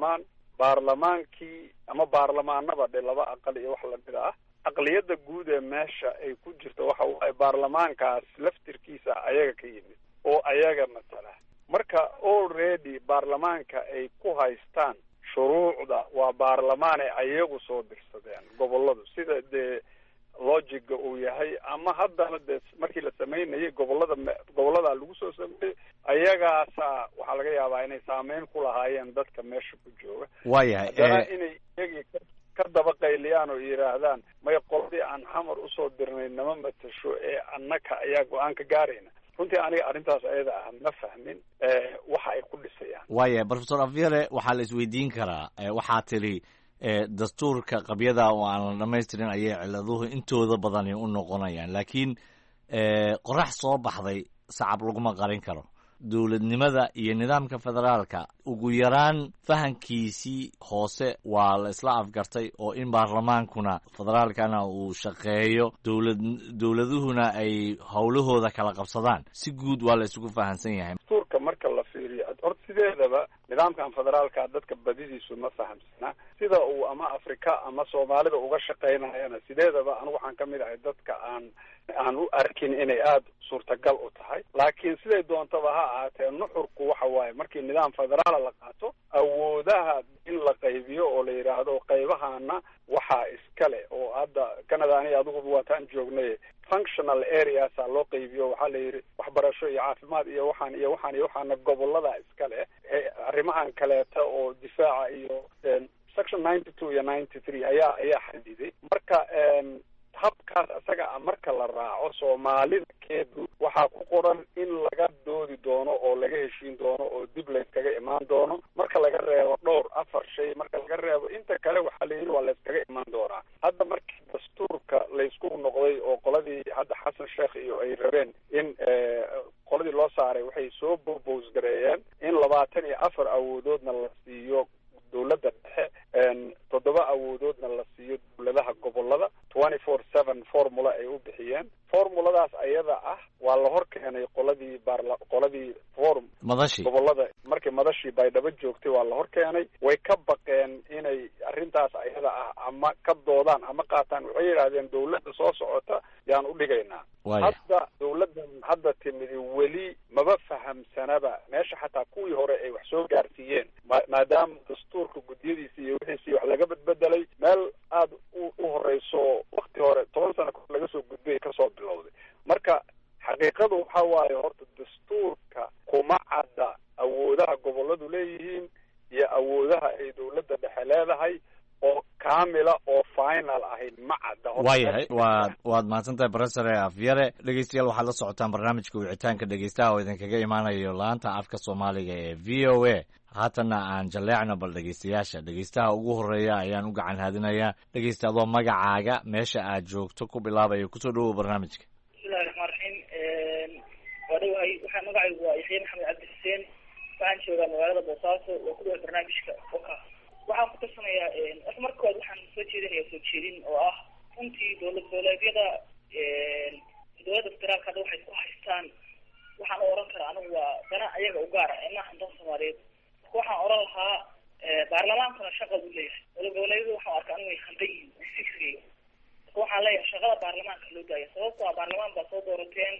F: baarlamaankii ama baarlamaanaba dhe laba aqal iyo wax lamid ah. aqliyadda guud ee meesha ay ku jirto waxa waaye baarlamaankaas laftirkiisa ayaga ka yimid oo ayaga matala. marka already baarlamaanka ay ku haystaan shuruucda waa baarlamaanay ayagu soo dirsadeen gobolladu, sida dee logiga uu yahay. ama haddana dee markii la samaynayay gobollada lagu soo sameeyey ayagaasa waxaa laga yaabaa inay saameyn ku lahaayeen dadka meesha ku jooga.
I: waayahay
F: haddana inay iyagii ka daba qayliyaan oo yidhaahdaan may qoladii aan xamar usoo dirnay nama matasho ee annaka ayaa go-aan ka gaarayna. runtii aniga arrintaas ayada ah ma fahmin waxa ay ku dhisayaan.
I: waaya professor Afyele, waxaa la isweydiin karaa waxaa tiri dastuurka qabyada oo aan la dhamaystirin ayay ciladuhu intooda badani u noqonayaan. laakiin qorax soo baxday sacab laguma qarin karo. dowladnimada iyo nidaamka federaalka ugu yaraan fahankiisii hoose waa la isla afgartay oo in baarlamaankuna federaalkana uu shaqeeyo, dowladuhuna ay howlahooda kala qabsadaan. si guud waa la isugu fahansan yahay.
F: dastuurka marka la fiiriyo horta sideedaba nidaamkan federaalka dadka badidiisu ma fahamsana sida uu ama Afrika ama Soomaalida uga shaqeynayana. sideedaba anigu waxaan ka mid ahay dadka aan u arkin inay aada suurtagal u tahay. laakiin siday doontaba ha ahaatee nuxurku waxa waaye markii nidaam federaala la qaato awoodaha in la qaybiyo oo la yidhaahdo qaybahana waxaa iskale oo hadda Canada aniga adigu waataan joognay functional areasa loo qaybiyo. waxaa la yidhi waxbarasho iyo caafimaad iyo waxaana gobollada iskale. arrimahan kaleeta oo difaaca iyo section 92 iyo 93 ayaa xadiday. marka habkaas isaga marka la raaco Soomaalida keedu waxaa ku qoran in laga doodi doono oo laga heshiin doono oo dib layskaga imaan doono. marka laga reebo dhowr 4 shay, marka laga reebo inta kale waxaa la yidhi waa layskaga imaan doonaa. hadda markii dastuurka laysku noqday oo qoladii hadda Xasan Sheekh iyo ay rabeen in qoladii loo saaray waxay soo propose gareeyeen in 24 awoodoodna la siiyo dowladda dhexe, 7 awoodoodna la siiyo dowladaha gobollada. 24/7 formula ay u bixiyeen. formuladaas ayada ah waa la hor keenay qoladii gobollada markii madashii baydhabo joogtay waa la hor keenay. way ka baqeen inay
J: arrintaas ayada ah ama ka doodaan ama qaataan, waxay yidhaahdeen dawladda soo socota yaan u dhigaynaa. hadda dawladdan hadda timidi weli maba fahamsanaba meesha xataa kuwii hore ay wax soo gaarsiiyeen, maadaama dastuurka guddiyadiisa iyo wixiisii wax laga bedbedelay meel aada u horeyso wakti hore 10 sano kahor laga soo gudbay kasoo bilowday. marka xaqiiqadu waxa waaye horta dastuurka kuma cadda awoodaha gobolladu leeyihiin iyo awoodaha ay dawladda dhexe leedahay oo kaamila oo final ahayd ma cadda.
I: waayahay waad mahadsantahay professor Afyare. dhegeystayaal waxaad la socotaan barnaamijka wicitaanka dhegeystaha oo idinkaga imaanayo laanta afka Soomaaliga ee VOA. haatanna aan jaleecno bal dhegeystaha ugu horeeya ayaan u gacan haadinayaa. dhegeysta adoo magacaaga meesha aad joogto ku bilaabayo kusoo dhawow barnaamijka.
K: bismillahi raxmaani raxiim. wadawahay waxaan magacaygu waa Yaxya Maxamed Cabdi Xuseen, waxaan joogaa magaalada Boosaaso oo ku dhow barnaamijka oka. waxaan ku tarsanayaa markood waxaan soo jeedin oo ah runtii dowlad goboleedyada dowladda federaalka hadda waxay ku haystaan, waxaan oran karaa anigu waa dana ayaga u gaara maahan dan Soomaaliyeed. waxaan oran lahaa baarlamaankuna shaqa buu leeyahay, dowlad goboleedyadu waxaan arkaa anigu way khaldan yihiin fikriga. waxaan leeyahay shaqada baarlamaanka loo daaya, sababtoo ah baarlamaan baa soo doorateen,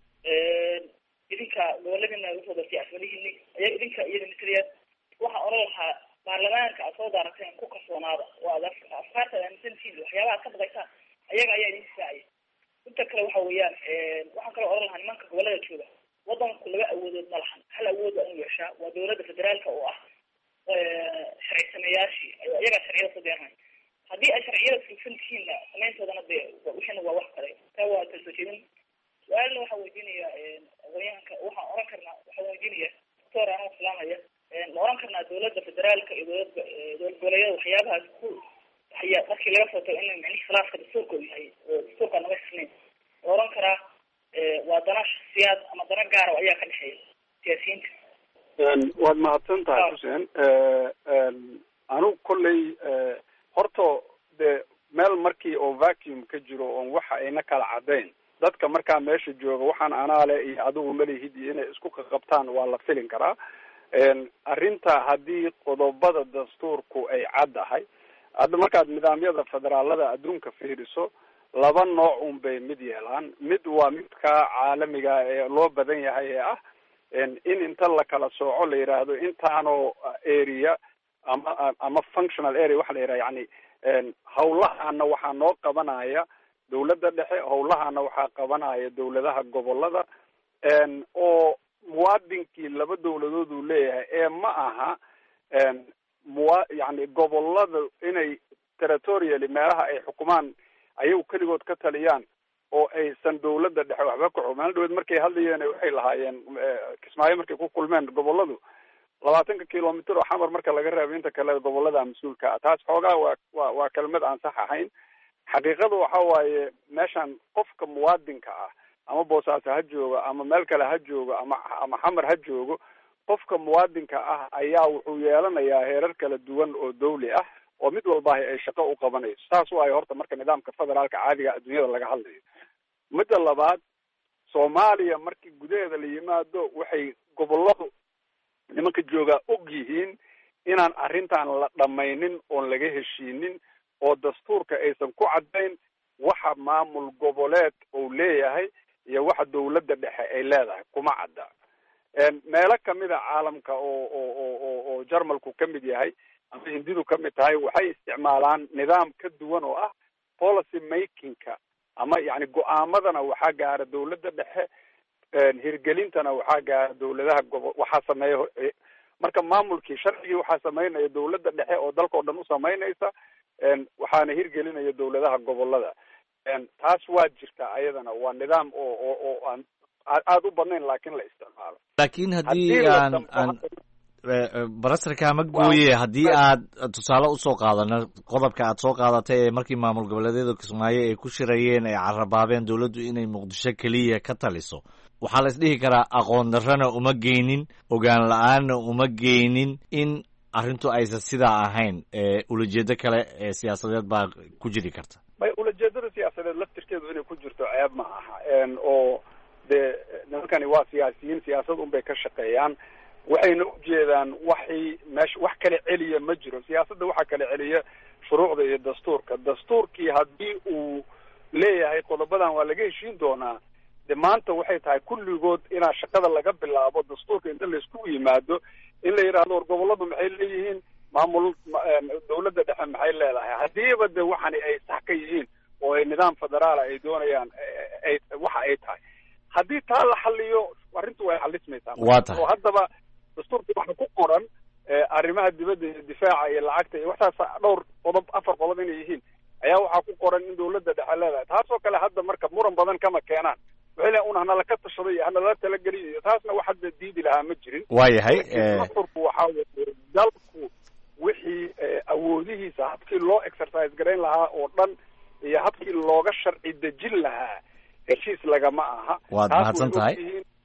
K: idinka goboladina usoo doortay asfalihiini idinka iyada mataliyaad. waxaan oran lahaa baarlamaanka aad soo daarateen ku kalsoonaada oo aad afkaarta aaminsantihiin waxyaabaha aad ka baqaysaan ayaga ayaa idin difaacaya. inta kale waxa weeyaan waxaan kaloo oran lahaa nimanka gobolada jooga wadanku laba awoodood ma lahan, hal awood waa inuu yeeshaa, waa dowladda federaalka oo ah sharci sameeyaashii iyagaa sharciyada soo deeranay. haddii ay sharciyada fulsan tihiinna samayntoodana dee wixina waa wax kale. taa waa kala soo jeedin. su-aalna waxaan weydiinaya aqoonyahanka, waxaan weydiinaya doctor anoo islaamaya, ma oran karnaa dowladda federaalka iyo dowlad goboleedyada waxyaabahaas ku markii laga soo tago in micnihi khilaafka dastuurka uu yahay oo dastuurka naga sisnayn, ma oran karaa waa dana shaksiyaad ama dana gaara ayaa ka dhexeeya siyaasiyiinta?
J: waad mahadsan tahay Xuseen. anigu kolley horto dee meel markii oo vacuum ka jiro oon waxa ayna kala caddayn, dadka markaa meesha jooga waxaan anaale iyo adigu malihid iyo inay isku qaqabtaan waa la filin karaa. arrinta haddii qodobada dastuurku ay caddahay, hadda markaad nidaamyada federaalada adduunka fiiriso laba nooc un bay mid yeelaan. mid waa midka caalamiga ee loo badan yahay ee ah in inta la kala sooco la yidhaahdo intaanoo area ama functional area waxa la yidhaha, yani hawlahaana waxaa noo qabanaya dawladda dhexe, hawlahaana waxaa qabanaya dawladaha gobolada, oo muwaadinkii laba dawladood uu leeyahay ee ma aha yani gobolada inay territorially meelaha ay xukumaan ayagu keligood ka taliyaan oo aysan dawladda dhexe waxba ka xog. maalin dhaweed markay hadlayeen waxay lahaayeen Kismaayo markay ku kulmeen goboladu 20 kilomitr oo xamar marka laga reebo inta kale gobolada mas-uulka ah. taas xoogaa waa kelmad aan sax ahayn. xaqiiqadu waxa waaye meeshan qofka muwaadinka ah ama Boosaaso ha joogo ama meel kale ha joogo ama xamar ha joogo, qofka muwaadinka ah ayaa wuxuu yeelanayaa heerar kala duwan oo dawli ah oo mid walba ay shaqo u qabanayso. saas waaye horta marka nidaamka federaalka caadiga adduunyada laga hadlayo. midda labaad, Soomaaliya markii gudaheeda la yimaado waxay goboladu nimanka jooga og yihiin inaan arrintan la dhamaynin oon laga heshiinin oo dastuurka aysan ku caddayn waxa maamul goboleed uu leeyahay iyo waxa dawladda dhexe ay leedahay kuma cadda. meelo kamida caalamka oo Jarmalku ka mid yahay ama Hindidu ka mid tahay waxay isticmaalaan nidaam ka duwan oo ah policy makingka, ama yani go-aamadana waxaa gaara dawladda dhexe, hirgelintana waxaa gaara dawladaha waxaa sameeya marka maamulkii sharcigii waxaa sameynaya dawladda dhexe oo dalka o dhan u samaynaysa, waxaana hirgelinaya dawladaha gobolada. taas waa jirta ayadana, waa nidaam oo aan aada u badnayn laakiin la isticmaalo.
I: laakiin haddii aan barasarka ma gooye, haddii aad tusaale usoo qaadano qodobka aad soo qaadatay ee markii maamul goboleedyada Kismaayo ay ku shirayeen ay carabaabeen dawladdu inay Muqdisho keliya ka taliso, waxaa la isdhihi karaa aqoon darrana uma geynin, ogaan la-aanna uma geynin in arrintu aysan sidaa ahayn. ulajeedo kale ee siyaasadeed baa ku jiri karta.
J: ulajeedada siyaasadeed laftirkeedu inay ku jirto ceeb ma aha, oo dee nimankani waa siyaasiyiin, siyaasad unbay ka shaqeeyaan. waxayna ujeedaan wax kala celiya ma jiro. siyaasadda waxaa kala celiya shuruucda iyo dastuurka. dastuurkii haddii uu leeyahay qodobadan waa laga heshiin doonaa, de maanta waxay tahay kulligood inaa shaqada laga bilaabo dastuurka inta laysku yimaado in la yidhaahdo war gobolladu maxay leeyihiin, maamul dawladda dhexe maxay leedahay. haddiiba de waxani ay sax ka yihiin oo ay nidaam federaala ay doonayaan waxa ay tahay, haddii taa la xaliyo arrintu way xalismaysaa. oo haddaba dastuurka waxa ku qoran arrimaha dibadda iyo difaaca iyo lacagta iyo waxtaas dhowr qodob 4 qodob inay yihiin ayaa waxaa ku qoran in dawladda dhexe leedahay. taasoo kale hadda marka muran badan kama keenaan, waxay leeyihin un hanala ka tashaday iyo hanala talageliyo iyo taasna wax hadda diidi lahaa ma jirin.
I: waayahay
J: dastuurku waxaa weeye dalku wixii awoodihiisa habkii loo exercise garayn lahaa oo dhan iyo habkii looga sharci dejin lahaa heshiis lagama aha.
I: waad mahadsan tahay.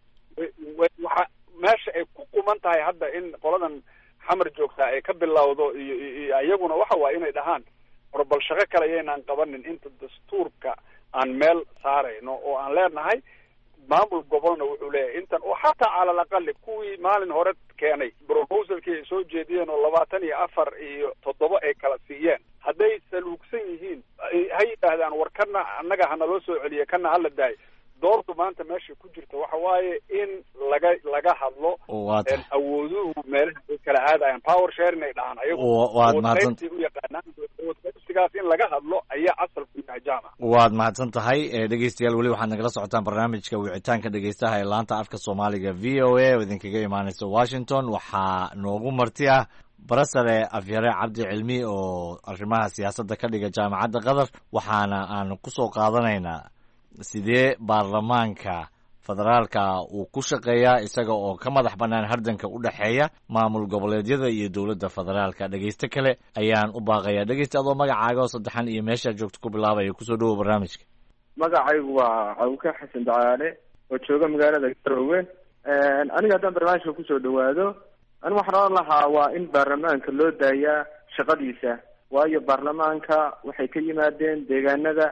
J: waxa meesha ay ku quman tahay hadda in qoladan xamar joogtaa ay ka bilowdo iyo iyaguna waxa waaye inay dhahaan war bal shaqo kale ayaynaan qabanin inta dastuurka aan meel saarayno oo aan leenahay maamul gobolna wuxuu leeyahay intan, oo xataa cala alaqali kuwii maalin hore keenay proposalkii ay soo jeediyeen oo 24 iyo 7 ay kala siiyeen, hadday saluugsan yihiin ha yidhaahdaan war kana annaga hanaloo soo celiya kana hala daayo. doortu maanta meesha ku jirta waxa waaye in laga hadlo awooduhu meelaha ay kala aadayaan, power sharing ay dhahaan ayagu
I: waad mahadsantahay.
J: u yaqaanaan sigaas in laga hadlo ayaa asal ku yahay jaamac.
I: waad mahadsan tahay. dhegeystayaal weli waxaad nagala socotaan barnaamijka wicitaanka dhegeystaha ee laanta afka soomaaliga v o a oo idinkaga imaanaysa Washington. waxaa noogu marti ah barasare afyare cabdi cilmi oo arrimaha siyaasadda ka dhiga jaamacadda qatar, waxaana aan kusoo qaadanaynaa sidee baarlamaanka federaalka uu ku shaqeeyaa isaga oo ka madax bannaan hardanka u dhexeeya maamul goboleedyada iyo dowladda federaalka. dhegeyste kale ayaan u baaqayaa. dhegeyste adoo magacaaga oo saddexan iyo meeshaa joogto ku bilaabaya kusoo dhawow barnaamijka.
L: magacaygu waa cawke xasan dacaale oo jooga magaalada garowe. aniga haddaan barnaamijka kusoo dhawaado, ani waxaan oran lahaa waa in baarlamaanka loo daayaa shaqadiisa, waayo baarlamaanka waxay ka yimaadeen deegaanada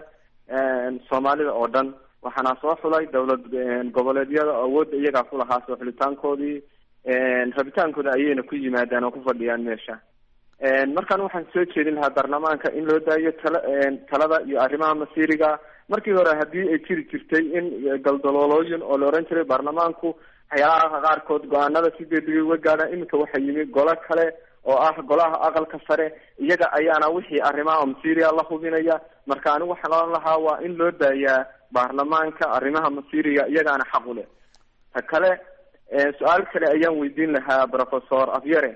L: soomaalida oo dhan, waxaana soo xulay dowlad goboleedyada awoodda iyagaa ku lahaa soo xulitaankoodii, rabitaankooda ayayna ku yimaadaan oo ku fadhiyaan meesha. markaan waxaan soo jeedin lahaa baarlamaanka in loo daayo talada iyo arrimaha masiiriga. markii hore haddii ay jiri jirtay in galdaloolooyin oo la oran jiray baarlamaanku waxyaalaha qaarkood go-aanada si degdeg uga gaadhaan, iminka waxaa yimi golo kale oo ah golaha aqalka sare, iyaga ayaana wixii arrimaha masiiriga la hubinaya. marka anigu waxaan oran lahaa waa in loo daayaa baarlamaanka arrimaha masiiriga, iyagaana xaq u leh. ta kale su-aal kale ayaan weydiin lahaa professor afyare.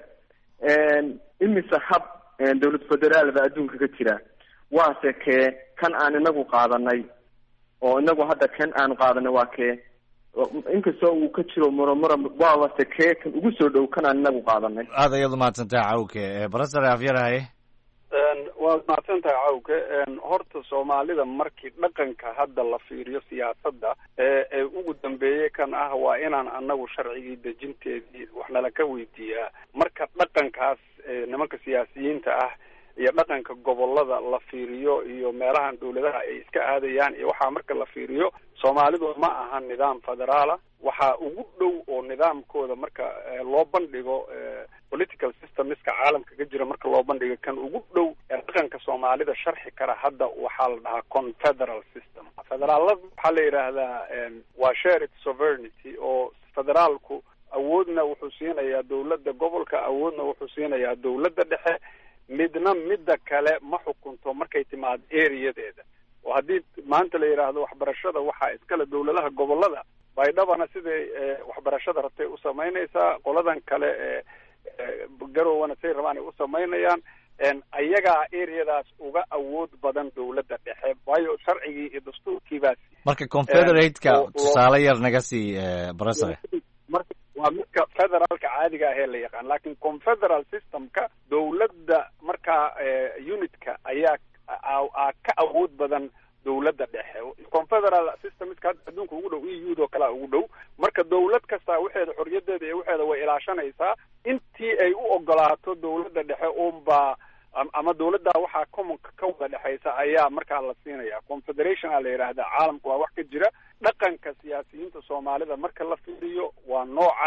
L: imise hab dowlad federaal ba adduunka ka jira, waase kee kan aan inagu qaadanay oo inagu hadda kan aan qaadanay waa kee? inkastoo uu ka jiro muran waawase kee kan ugu soo dhow kan aan inagu qaadanay?
I: aad ayaad umahadsantahay cawke. barasare afyarahaye.
J: waad mahadsantahay cawke. horta soomaalida markii dhaqanka hadda la fiiriyo siyaasadda ee ugu dambeeyey kan ah waa inaan anagu sharcigii dejinteedii wax nala ka weydiiyaa. marka dhaqankaas nimanka siyaasiyiinta ah iyo dhaqanka gobolada la fiiriyo iyo meelahan dawladaha ay iska aadayaan iyo waxaa marka la fiiriyo, soomaalidu ma aha nidaam federaala. waxaa ugu dhow oo nidaamkooda marka loo bandhigo political systemska caalamka ka jira marka loo bandhigo, kan ugu dhow ee dhaqanka soomaalida sharxi kara hadda waxaa la dhahaa confederal system. federaalada waxaa la yidhaahdaa waa shared sovereignty, oo federaalku awoodna wuxuu siinayaa dawladda gobolka, awoodna wuxuu siinayaa dawladda dhexe, midna midda kale ma xukunto markay timaado areadeeda. oo haddii maanta la yidhaahdo waxbarashada waxaa iskale dawladaha gobolada, baydhabana siday waxbarashada rabtay u samaynaysaa, qoladan kale garowana say rabaan ay u samaynayaan. ayagaa areadaas uga awood badan dawladda dhexe, waayo sharcigii iyo dastuurkiibaas.
I: marka confederate-ka tusaale yar naga sii barasare.
J: marka waa midka federaalka caadiga ah ee la yaqaan, laakiin confederal systemka dawladda markaa unitka ayaa ka awood badan dawladda dhexe. confederal systemska adduunka ugu dhow EU-do kala ugu dhow. marka dawlad kasta waxeeda xorriyadeeda iyo waxeeda way ilaashanaysaa intii ay u ogolaato dawladda dhexe unbaa ama dawladda waxaa commonka ka wada dhexaysa ayaa markaa la siinaya. confederation aa la yidhaahdaa, caalamku waa wax ka jira. dhaqanka siyaasiyiinta soomaalida marka la fiiriyo waa noocaas.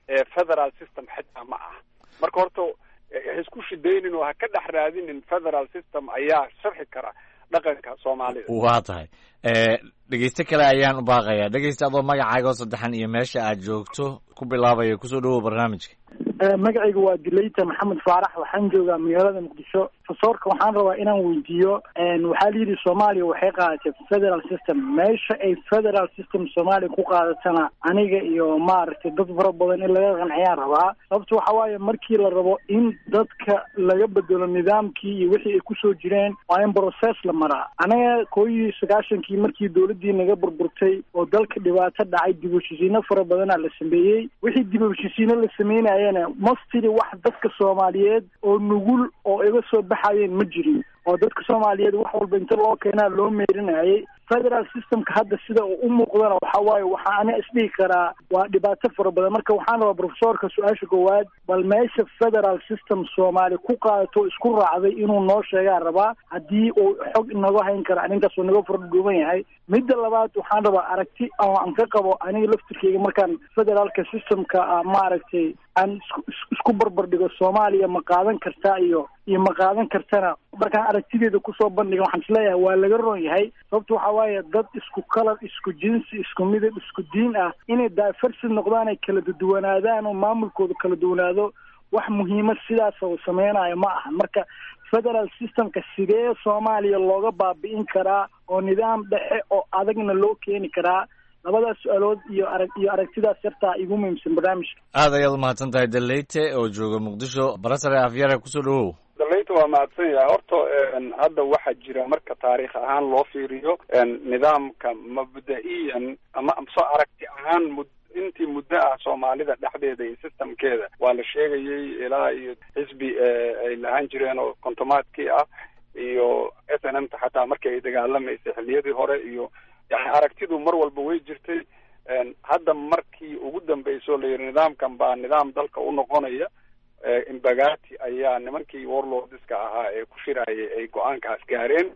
J: federal system xitaa ma ah. marka horta ha isku shidaynin oo ha ka dhex raadinin federal system ayaa sharxi kara dhaqanka soomaalida.
I: waa tahay dhegeyste kale ayaan u baaqayaa. dhegeyste adoo magacaaga oo saddexan iyo meesha aad joogto ku bilaabaya, kusoo dhawow barnaamijka.
M: magacayga waa Dilayta Maxamed Faarax, waxaan joogaa magaalada Muqdisho. fasoorka waxaan rabaa inaan weydiiyo, waxaa la yidhi Soomaaliya waxay qaadatay federal system. meesha ay federal system Soomaaliya ku qaadatana aniga iyo maaragtay dad fara badan in laga qanciyaan rabaa. sababta waxaa waaye markii la rabo in dadka laga bedelo nidaamkii iyo wixii ay kusoo jireen waa in process la maraa. anaga 1990 markii dowladdii naga burburtay oo dalka dhibaato dhacay, dib u heshiisiino fara badanaa la sameeyey. wixii dib u heshiisiino la sameynayana mostly wax dadka Soomaaliyeed oo nugul oo iga soo baxayeen ma jirin, oo dadka Soomaaliyeed wax walba inta loo keenaa loo meerinayay. federal systemka hadda sida uu u muuqdana waxa waaye waxa ana isdhihi karaa waa dhibaato fara badan. marka waxaan rabaa professorka su-aasha koowaad, bal meesha federal system Soomaali ku qaadato isku raacday inuu noo sheegaa rabaa, haddii uu xog inaga hayn kara arrinkaas oo naga fardhuuban yahay. midda labaad waxaan rabaa aragti oo aan ka qabo aniga laftirkeyga markaan federaalka systemka maaragtay aan isku barbar dhigo Soomaaliya ma qaadan kartaa iyo ma qaadan kartana, markaan aragtideeda kusoo bandhiga waxaan isleeyahay waa laga roon yahay. sababta waxaa waaye dad isku kalar, isku jinsi, isku midab, isku diin ah inay diversity noqdaan, ay kala duwanaadaan oo maamulkooda kala duwanaado, wax muhiimad sidaas oo sameynayo ma aha. marka federal systemka sidee Soomaaliya looga baabi'in karaa oo nidaam dhexe oo adagna loo keeni karaa? labadaas su-aalood iyo aragtidaas yartaa igu muhiimsan barnaamijka.
I: aad ayaad umahadsan tahay Dilayte oo jooga Muqdisho. Barasare Afyare, kusoo dhawow.
J: Dilayte waa mahadsan yahay. horta hadda waxaa jira marka taariikh ahaan loo fiiriyo nidaamka mabda'iyan ama soo aragti ahaan intii muddo ah Soomaalida dhexdeeda iyo systemkeeda waa la sheegayay ilaa iyo xisbi ay lahaan jireen oo kontomaadkii ah iyo SNM xataa markii ay dagaalamaysay xilliyadii hore, iyo yani aragtidu mar walba way jirtay. hadda markii ugu dambeysoo la yidhi nidaamkan baa nidaam dalka u noqonaya, Imbagati ayaa nimankii warlordska ahaa ee ku shirayay ay go-aankaas gaareen.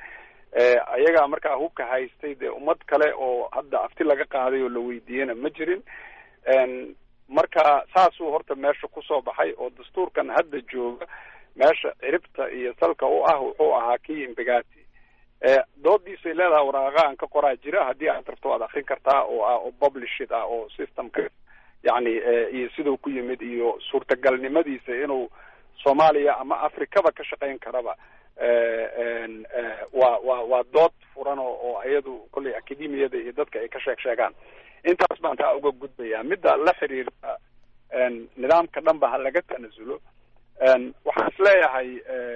J: ayagaa markaa hubka haystay, dee ummad kale oo hadda afti laga qaaday oo la weydiiyena ma jirin. marka saasuu horta meesha kusoo baxay oo dastuurkan hadda jooga meesha ciribta iyo salka u ah wuxuu ahaa kii Imbagati. doodiisay leedahay waraaqa aan ka qoraa jira, haddii aad rabto waad akrin kartaa, oo ah oo publishid ah oo systemka yani iyo siduu ku yimid iyo suurtagalnimadiisa inuu Soomaaliya ama Afrikaba ka shaqayn karaba. waa dood furan oo iyadu kolley akademiyada iyo dadka ay ka sheegaan. intaas baan taa uga gudbayaa. midda la xiriirta nidaamka dhanba ha laga tanasulo, waxaan isleeyahay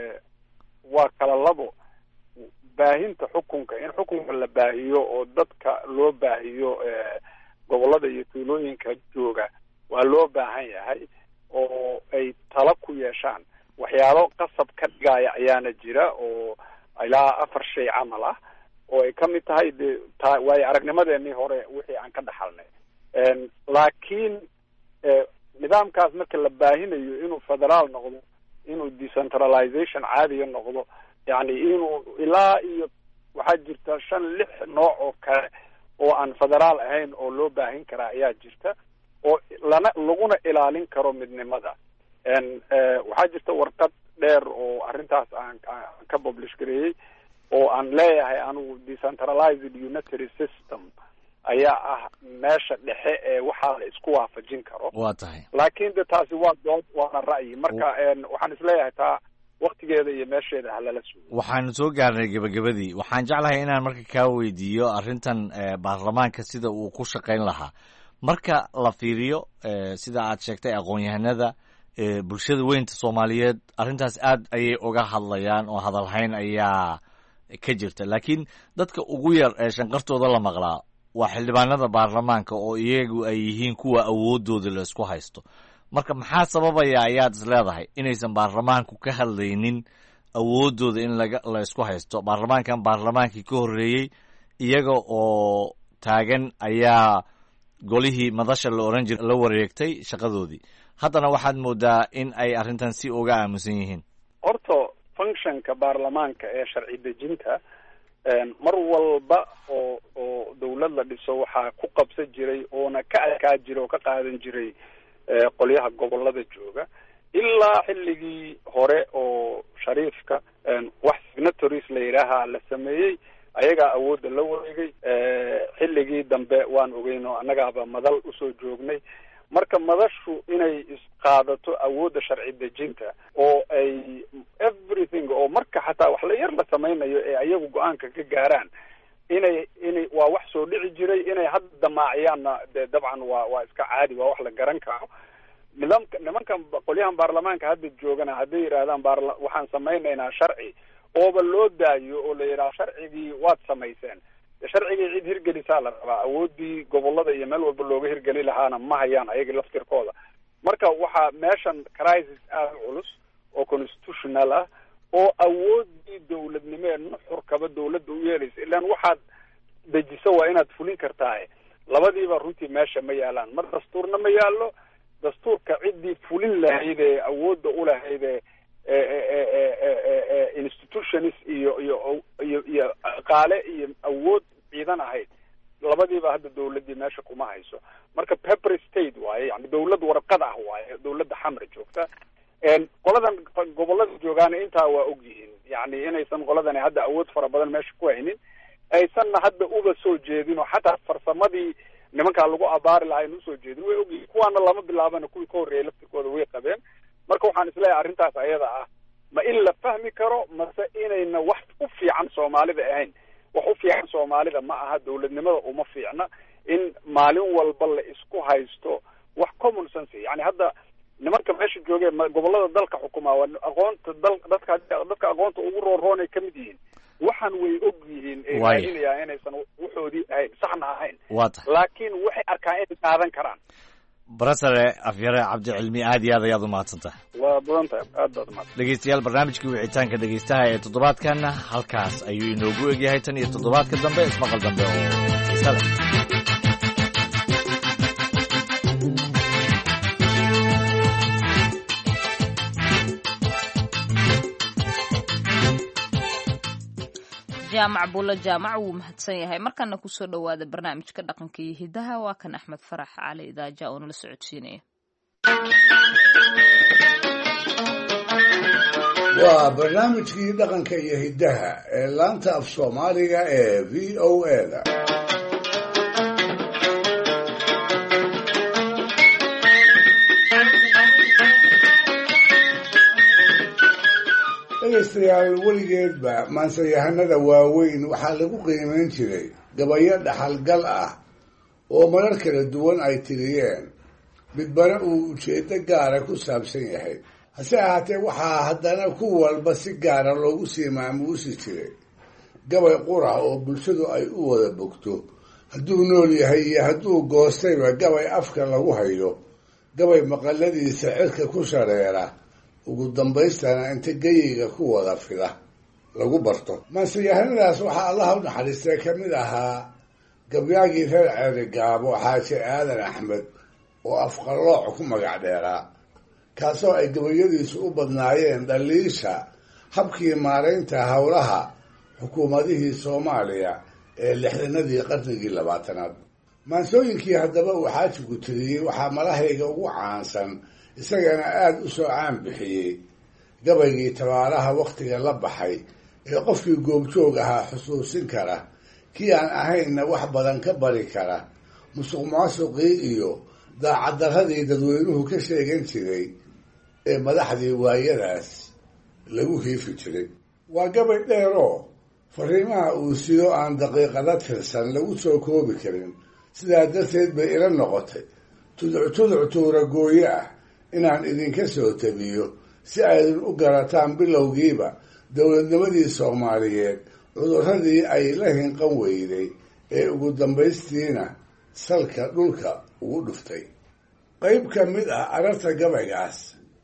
J: waa kala labo. baahinta xukunka, in xukunka la baahiyo oo dadka loo baahiyo gobolada iyo tuulooyinka jooga waa loo baahan yahay, oo ay tala ku yeeshaan. waxyaalo qasab ka dhigaya ayaana jira oo ilaa 4 shay camal ah, oo ay kamid tahay de waayo aragnimadeenii hore wixii aan ka dhaxalnay. laakiin nidaamkaas marka la baahinayo inuu federaal noqdo, inuu decentralization caadiya noqdo, yani inuu ilaa iyo waxaa jirta 5-6 nooc oo kale oo aan federaal ahayn oo loo baahin karaa ayaa jirta, oo laguna ilaalin karo midnimada. waxaa jirta warqad dheer oo arrintaas aan ka publish gareeyey oo aan leeyahay anigu decentralized unitary system ayaa ah meesha dhexe ee waxaa la isku waafajin karo.
I: waa tahay.
J: laakiin de taasi waa dood, waana ra'yi. marka waxaan isleeyahay taa waktigeeda iyo meesheeda halala sugo.
I: waxaanu soo gaarnay gebagabadii. waxaan jeclahay inaan marka kaa weydiiyo arrintan baarlamaanka sida uu ku shaqayn lahaa. marka la fiiriyo sida aad sheegtay aqoon-yahanada bulshada weynta Soomaaliyeed arrintaas aad ayay uga hadlayaan oo hadalhayn ayaa ka jirta. laakiin dadka ugu yar ee shanqartooda la maqlaa waa xildhibaanada baarlamaanka oo iyagu ay yihiin kuwa awoodooda la isku haysto. marka maxaa sababaya ayaad is leedahay inaysan baarlamaanku ka hadlaynin awoodooda in la isku haysto? baarlamaankan baarlamaankii ka horreeyey iyaga oo taagan ayaa golihii madasha la oran jiray la wareegtay shaqadoodii. haddana waxaad moodaa in ay arrintan si uga aamusan yihiin.
J: horta functionka baarlamaanka ee sharci dejinta mar walba oo dawlad la dhiso waxaa ku qabsan jiray oona ka adkaa jiray oo ka qaadan jiray qolyaha gobolada jooga ilaa xilligii hore oo shariifka wax signatories la yidhaaha la sameeyey ayagaa awoodda la wareegay. xilligii dambe waan ogeyn oo annagaaba madal usoo joognay. marka madashu inay isqaadato awoodda sharci dejinta oo ay everything oo marka xataa wax la yar la samaynayo ee ayagu go-aanka ka gaaraan inay waa wax soo dhici jiray. inay hadda damaaciyaanna dee dabcan waa iska caadi, waa wax la garan karo. nimankan qolyahan baarlamaanka hadda joogana hadday yidhaahdaan waxaan samaynaynaa sharci ooba loo daayo oo la yidhaha sharcigii waad samayseen, sharcigii cid hirgelisaa la rabaa. awoodii gobolada iyo meel walba looga hirgeli lahaana ma hayaan ayagii laftirkooda. marka waxaa meeshan crisis aada u culus oo constitutional ah oo awoodii dawladnimo ee nuxurkaba dawladda u yeelaysa. ilaan waxaad dejiso waa inaad fulin kartaa. labadiiba runtii meesha ma yaalaan. mar dastuurna ma yaallo, dastuurka ciddii fulin lahayd ee awoodda u lahayd institutions iyo qaale iyo awood ciidan ahayd, labadiiba hadda dawladdii meesha kuma hayso. marka pepper state waaye, yani dawlad warqad ah waaye dawladda xamra joogta. qoladan gobolada joogaana intaa waa og yihiin, yani inaysan qoladani hadda awood fara badan meesha ku haynin, aysanna hadda uga soo jeedin oo xataa farsamadii nimankaa lagu abaari lahaa ayna usoo jeedin way ogyihiin. kuwaana lama bilaabana kuwii ka horreeyay laftirkooda way qabeen. marka waxaan isleeyahay arrintaas ayada ah ma in la fahmi karo mase inayna wax u fiican soomaalida ahayn. wax u fiican soomaalida ma aha, dawladnimada uma fiicna in maalin walba la isku haysto wax common sense. yani hadda nimanka meesha joogee gobolada dalka xukumaa waa aqoonta dadka aqoonta ugu roonroonay ka mid yihiin. waxaan way og yihiin ee raadinayaa inaysan waxoodii ahayn, saxna ahayn, laakiin waxay arkaan inay qaadan karaan.
I: brofesor afyare cabdicilmi aad iyo aad ayaad umahadsantahay.
J: waa badan tahay, aad baad umahadsan.
I: dhegeystayaal, barnaamijkii wicitaanka dhegeystaha ee toddobaadkanna halkaas ayuu inoogu egyahay. tan iyo toddobaadka dambe ismaqal dambe oo xiisa leh.
B: jaamac buulla jaamac wuu mahadsan yahay. markana kusoo dhowaada barnaamijka dhaqanka iyo hidaha. waa kan axmed farax cali idaaja oo nala socodsiinaya.
C: waa barnaamijkii dhaqanka iyo hidaha ee laanta af soomaaliga ee v o a-da. dhegaystayaal, weligeedba maansayahanada waaweyn waxaa lagu qiimayn jiray gabayo dhaxalgal ah oo marar kala duwan ay tiriyeen, midbana uu ujeeddo gaara ku saabsan yahay. hase ahaatee waxaa haddana ku walba si gaara loogu sii maamuusi jiray gabay qura oo bulshadu ay u wada bogto, hadduu nool yahay iyo hadduu goostayba gabay afka lagu hayo, gabay maqaladiisa cirka ku shareera, ugu dambaystana inta geyiga ku wada fida lagu barto. maansayahanadaas waxaa allaha u naxariistay ka mid ahaa gabyaagii reer ceerigaabo xaaji aadan axmed oo afqallooc ku magac dheeraa, kaasoo ay gabayadiisu u badnaayeen dhaliisha habkii maaraynta howlaha xukuumadihii soomaaliya ee lixdanadii qarnigii 20aad. maansooyinkii haddaba uu xaajigu tiriyey waxaa malahayga ugu caansan, isagana aada u soo caan bixiyey, gabaygii tabaaraha wakhtiga la baxay ee qofkii goobjoog ahaa xusuusin kara, kii aan ahaynna wax badan ka bari kara, musuq maasuqii iyo daacaddarradii dadweynuhu ka sheegan jiray ee madaxdii waayadaas lagu hiifi jiray. waa gabay dheeroo fariimaha uu sido aan daqiiqada tirsan lagu soo koobi karin. sidaa darteed bay ila noqotay tuduc tuura gooye ah inaan idinka soo tabiyo si aydin u garataan bilowgiiba dowladnimadii soomaaliyeed cudurradii ay la hinqan weyday ee ugu dambaystiina salka dhulka ugu dhuftay. qayb ka mid ah ararta gabaygaas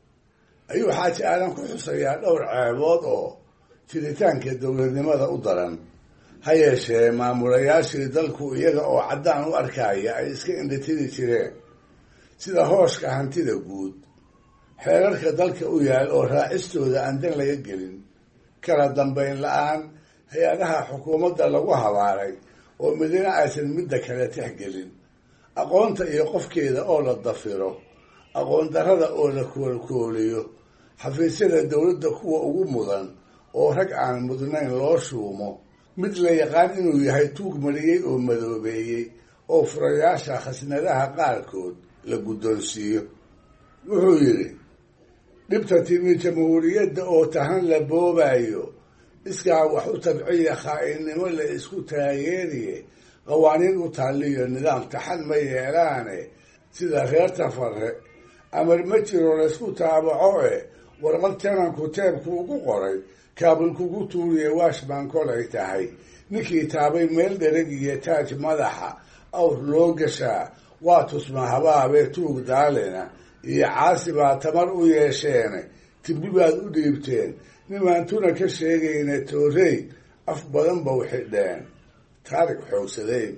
C: ayuu xaaji aadan ku xusayaa dhowr ceebood oo jiritaanka dowladnimada u daran. ha yeeshee maamulayaashii dalku iyaga oo caddaan u arkaya ay iska indhatiri jireen, sida hooshka hantida guud, xeerarka dalka u yaal oo raacistooda aan dan laga gelin, kala dambayn la-aan hay-adaha xukuumadda lagu habaaray oo midna aysan midda kale tixgelin, aqoonta iyo qofkeeda oo la dafiro, aqoon darrada oo la koolkooliyo xafiisyada dowladda kuwa ugu mudan oo rag aan mudnayn loo shuumo mid la yaqaan inuu yahay tuug mariyey oo madoobeeyey oo furayaasha khasnadaha qaarkood la guddoonsiiyo. wuxuu yidhi dhibta timi jamhuuriyadda oo tahan la boobayo iskaa wax u tabciya khaa'inimo la isku taageeriye qawaaniin u taaliyo nidaam taxan ma yeelaane sida reer Tafarre amar ma jiro laysku taabaco warqad jananku teebku ugu qoray kaabul kugu tuuriye waashbaan kolay tahay ninkii taabay meel dhereg iyo taaj madaxa awr loo gashaa waa tusma habaabee tuug daalina iyo caasi baa tamar u yeesheene timbi baad u dhiibteen nimaan tuna ka sheegayna toorey af badan ba u xidheen taarig xoogsadeyn.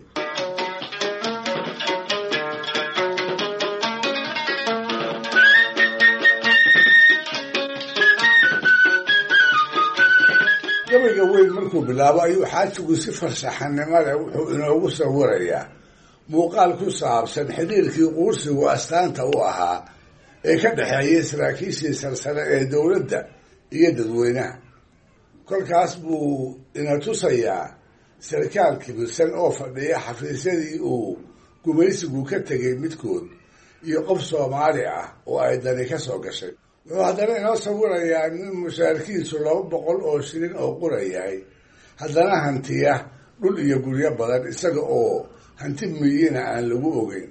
C: gabayga weyn markuu bilaabo ayuu xaajigu si farshaxanimo leh wuxuu inoogu sawirayaa muuqaal ku saabsan xidhiirkii quursigu astaanta u ahaa ee ka dhexeeyay saraakiishii sarsare ee dowladda iyo dadweynaha. kolkaas buu ina tusayaa sarkaal kibirsan oo fadhiya xafiisyadii uu gumaysigu ka tegay midkood iyo qof Soomaali ah oo ay dani ka soo gashay. wuxuu haddana inoo sawirayaa nin mushaarkiisu 200 oo shilin oo qura yahay haddana hantiya dhul iyo guryo badan isaga oo hanti miyina aan lagu ogeyn.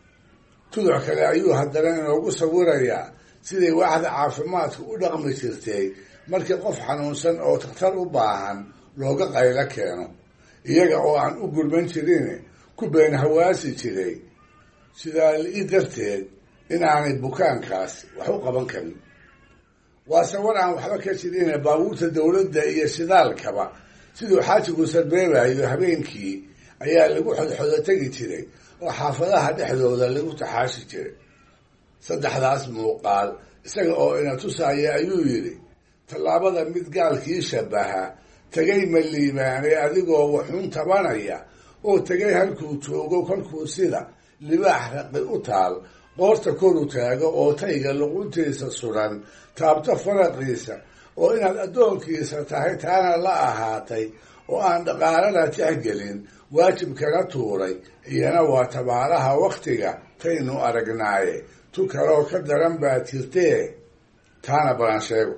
C: tuduc kale ayuu haddana inoogu sawirayaa siday waaxda caafimaadka u dhaqmi jirtay markii qof xanuunsan oo takhtar u baahan looga qaylo keeno iyaga oo aan u gurman jirin ku been hawaasi jiray sidaa ii darteed inaanay bukaankaas wax u qaban karin. waa sawir aan waxba ka jirin baabuurta dowladda iyo shidaalkaba siduu xaajigu sarbeebayo habeenkii ayaa lagu xodxodo tegi jiray oo xaafadaha dhexdooda lagu taxaashi jiray. saddexdaas muuqaal isaga oo ina tusaya ayuu yidhi tallaabada mid gaalkii shabaha tegay ma liibaanay adigoo waxuun tabanaya oo tegay halkuu joogo kolkuu sida libaax raqi u taal qoorta kor u taago oo tayga luquntiisa suran taabto faraqiisa oo inaad addoonkiisa tahay taana la ahaatay oo aan dhaqaalana tixgelin waajibkana tuuray iyana waa tabaaraha wakhtiga taynu aragnaaye tu kaloo ka daran baa jirtee taana balan sheego.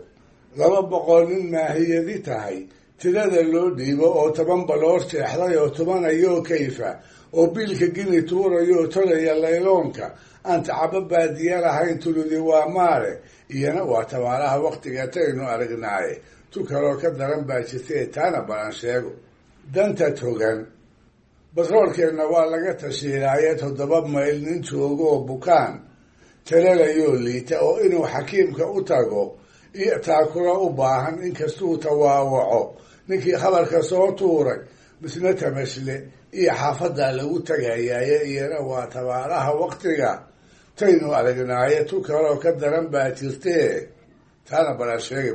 C: 200 nin maahiyadi tahay tirada loo dhiibo oo 10 baloor jeexday oo tumanayoo kayfa oo biilka gini tuurayoo tolaya layloonka aan tacabo baadiya lahayn tuludi waa maare iyana waa tabaaraha wakhtiga taynu aragnaaye tu kaloo ka daran baa jirtee taana balan sheego. danta togan batroolkeenna waa laga tashiilaaye 7 mayl nin joogo oo bukaan talalayoo liita oo inuu xakiimka u tago iyo taakuro u baahan inkastuu tawaawaco ninkii khabarka soo tuuray misna tamashle iyo xaafaddaa lagu tagayaaye iyana waa tabaaraha wakhtiga taynu aragnaaye tu kaloo ka daran baa jirtee taana balan sheegay.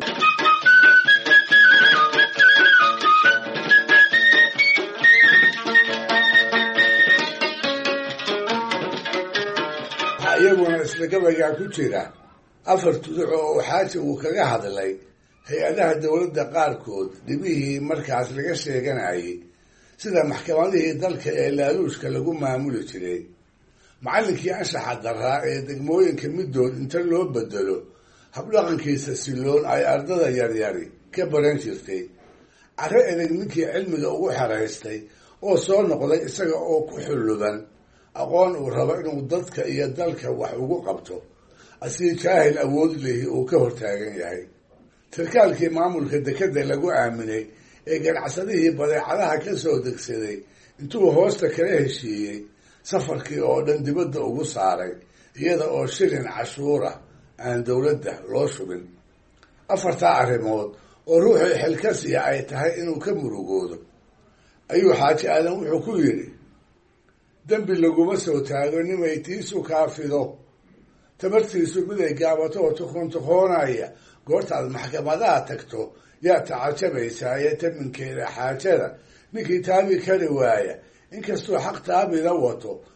C: iyaguna isla gabaygaa ku jira 4 tuduc oo xaajigu kaga hadlay hay-adaha dowladda qaarkood dhibihii markaas laga sheeganayay sida maxkamadihii dalka ee laaluushka lagu maamuli jiray macallinkii anshaxa daraa ee degmooyinka middood inta loo bedelo habdhaqankiisa siloon ay ardada yaryari ka baran jirtay carre edeg ninkii cilmiga ugu xeraystay oo soo noqday isaga oo ku xulluban aqoon uu rabo inuu dadka iyo dalka wax ugu qabto asii jaahil awood lehi uu ka hortaagan yahay. sarkaalkii maamulka dekedda lagu aaminay ee ganacsadihii badeecadaha ka soo degsaday intuu hoosta kala heshiiyey safarkii oo dhan dibadda ugu saaray iyada oo shilin cashuura aan dowladda loo shubin. 4 arrimood oo ruuxii xilkasiya ay tahay inuu ka murugoodo ayuu xaaji aadan wuxuu ku yidhi dembi laguma soo taago nimay tiisu kaafido tamartiisu miday gaabato oo tuqoonaya goortaad maxkamadaha tagto yaa tacajabaysaaye taminkeeda xaajada ninkii taabi kari waaya inkastuu xaq taabida wato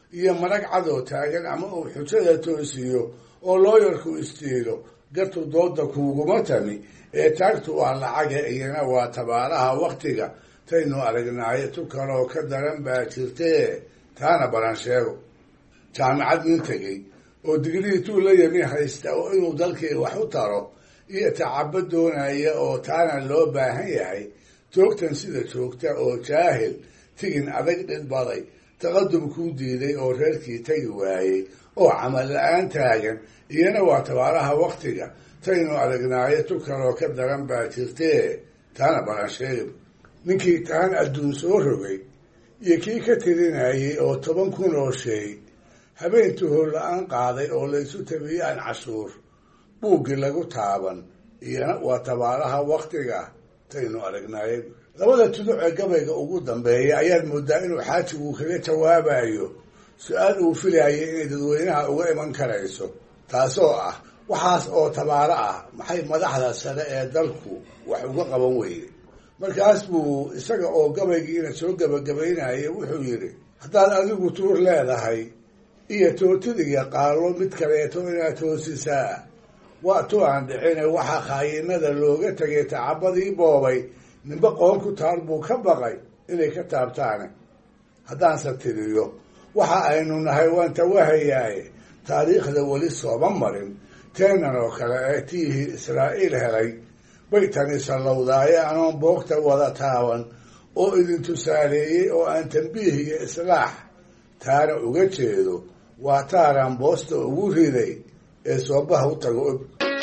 C: iyo marag cadoo taagan ama uu xujada toosiyo oo looyarku istiilo gartu dooda kuuguma tami ee taagtu waa lacaga iyana waa tabaaraha waktiga taynu aragnaayo tu kaloo ka daran baa jirtee taana baran sheego jaamicad nin tegey oo digrii tuu la yami haysta oo inuu dalkii wax u taro iyo tacabo doonaya oo taana loo baahan yahay toogtan sida joogta oo jaahil tigin adag dhidbaday taqadum kuu diiday oo reerkii tegi waayey oo camal la-aan taagan iyana waa tabaaraha waktiga taynu aragnaayo tu kaloo ka daran baa jirtee taana baran sheegib ninkii taan adduun soo rogay iyo kii ka tirinayay oo 10 kun oo shay habeentuu hol-la-aan qaaday oo laysu tabiyey aan cashuur buuggii lagu taaban iyana waa tabaaraha waktiga taynu aragnaaye labada tuduc ee gabayga ugu dambeeya ayaad moodaa inuu xaajigu kaga jawaabayo su-aal uu filayay inay dadweynaha uga iman karayso taasoo ah waxaas oo tabaaro ah maxay madaxda sare ee dalku wax uga qaban weyday markaas buu isaga oo gabaygiina soo gabagabaynayay wuxuu yidhi haddaad adigu tuur leedahay iyo tootidaiyo qaalo mid kaleeto inaad toosisaa waa tu aan dhicine waxaa khaayinada looga tegay tacabadii boobay ninba qoon ku taal buu ka baqay inay ka taabtaane haddaanse tiriyo waxa aynu nahay waan tawahayaaye taariikhda weli sooma marin teenan oo kale ee tiihii israa'iil helay bay tani sallowdaaye anoon boogta wada taaban oo idin tusaaleeyey oo aan tambiih iyo islaax taana uga jeedo waa taaraan boosta ugu riday ee soobaha u tago og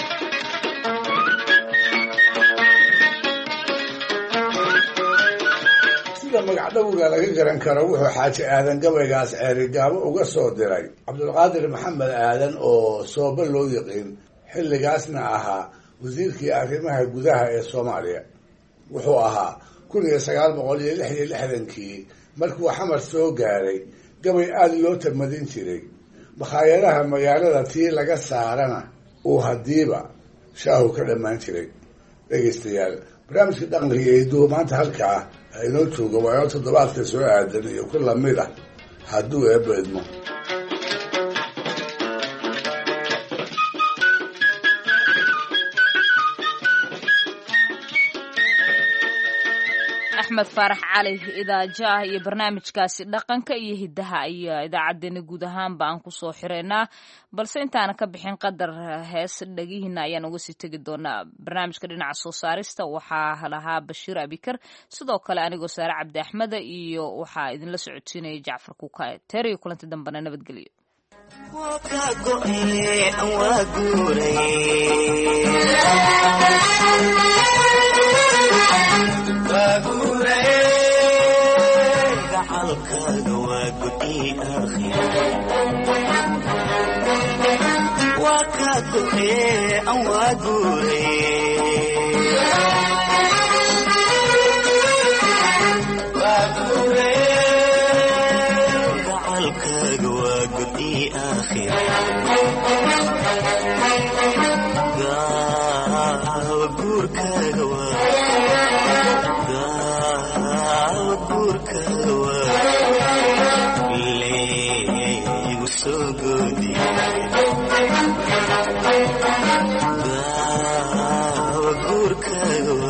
C: sida magacdhowga laga garan karo wuxuu xaaji aadan gabaygaas ceerigaabo uga soo diray cabdulqaadir maxamed aadan oo sooba loo yiqiin xilligaasna ahaa wasiirkii arrimaha gudaha ee soomaaliya wuxuu ahaa 1966kii markuu xamar soo gaaray gabay aada loo tamadin jiray makhaayadaha magaalada tii laga saarana uu hadiiba shaahu ka dhammaan jiray dhegaystayaal barnaamijka dhaqanka iyo hiduhu maanta halkaa inoo jooga waa inoo toddobaadka soo aadan iyo ku lamid ah hadduu eebba idmo
B: axmed faarax cali idaajaah iyo barnaamijkaasi dhaqanka iyo hidaha ayaa idaacadeena guud ahaanba aan kusoo xireynaa balse intaana ka bixin qadar hees dhagihiina ayaan uga sii tegi doonaa barnaamijka dhinaca soo saarista waxaa lahaa bashiir abikar sidoo kale anigoo saare cabdi axmeda iyo waxaa idinla socodsiinaya jacfar kuukae teer iyo kulanti dambena nabadgelyo
N: gacalkaaga waa gudi waa kaa go'ee aan waa gacalkaaga waa gudi gaawa guurkaaga leegu soo goodiye gaawa guurkaaga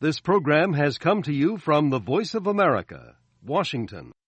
O: This program has come to you from the Voice of America, Washington.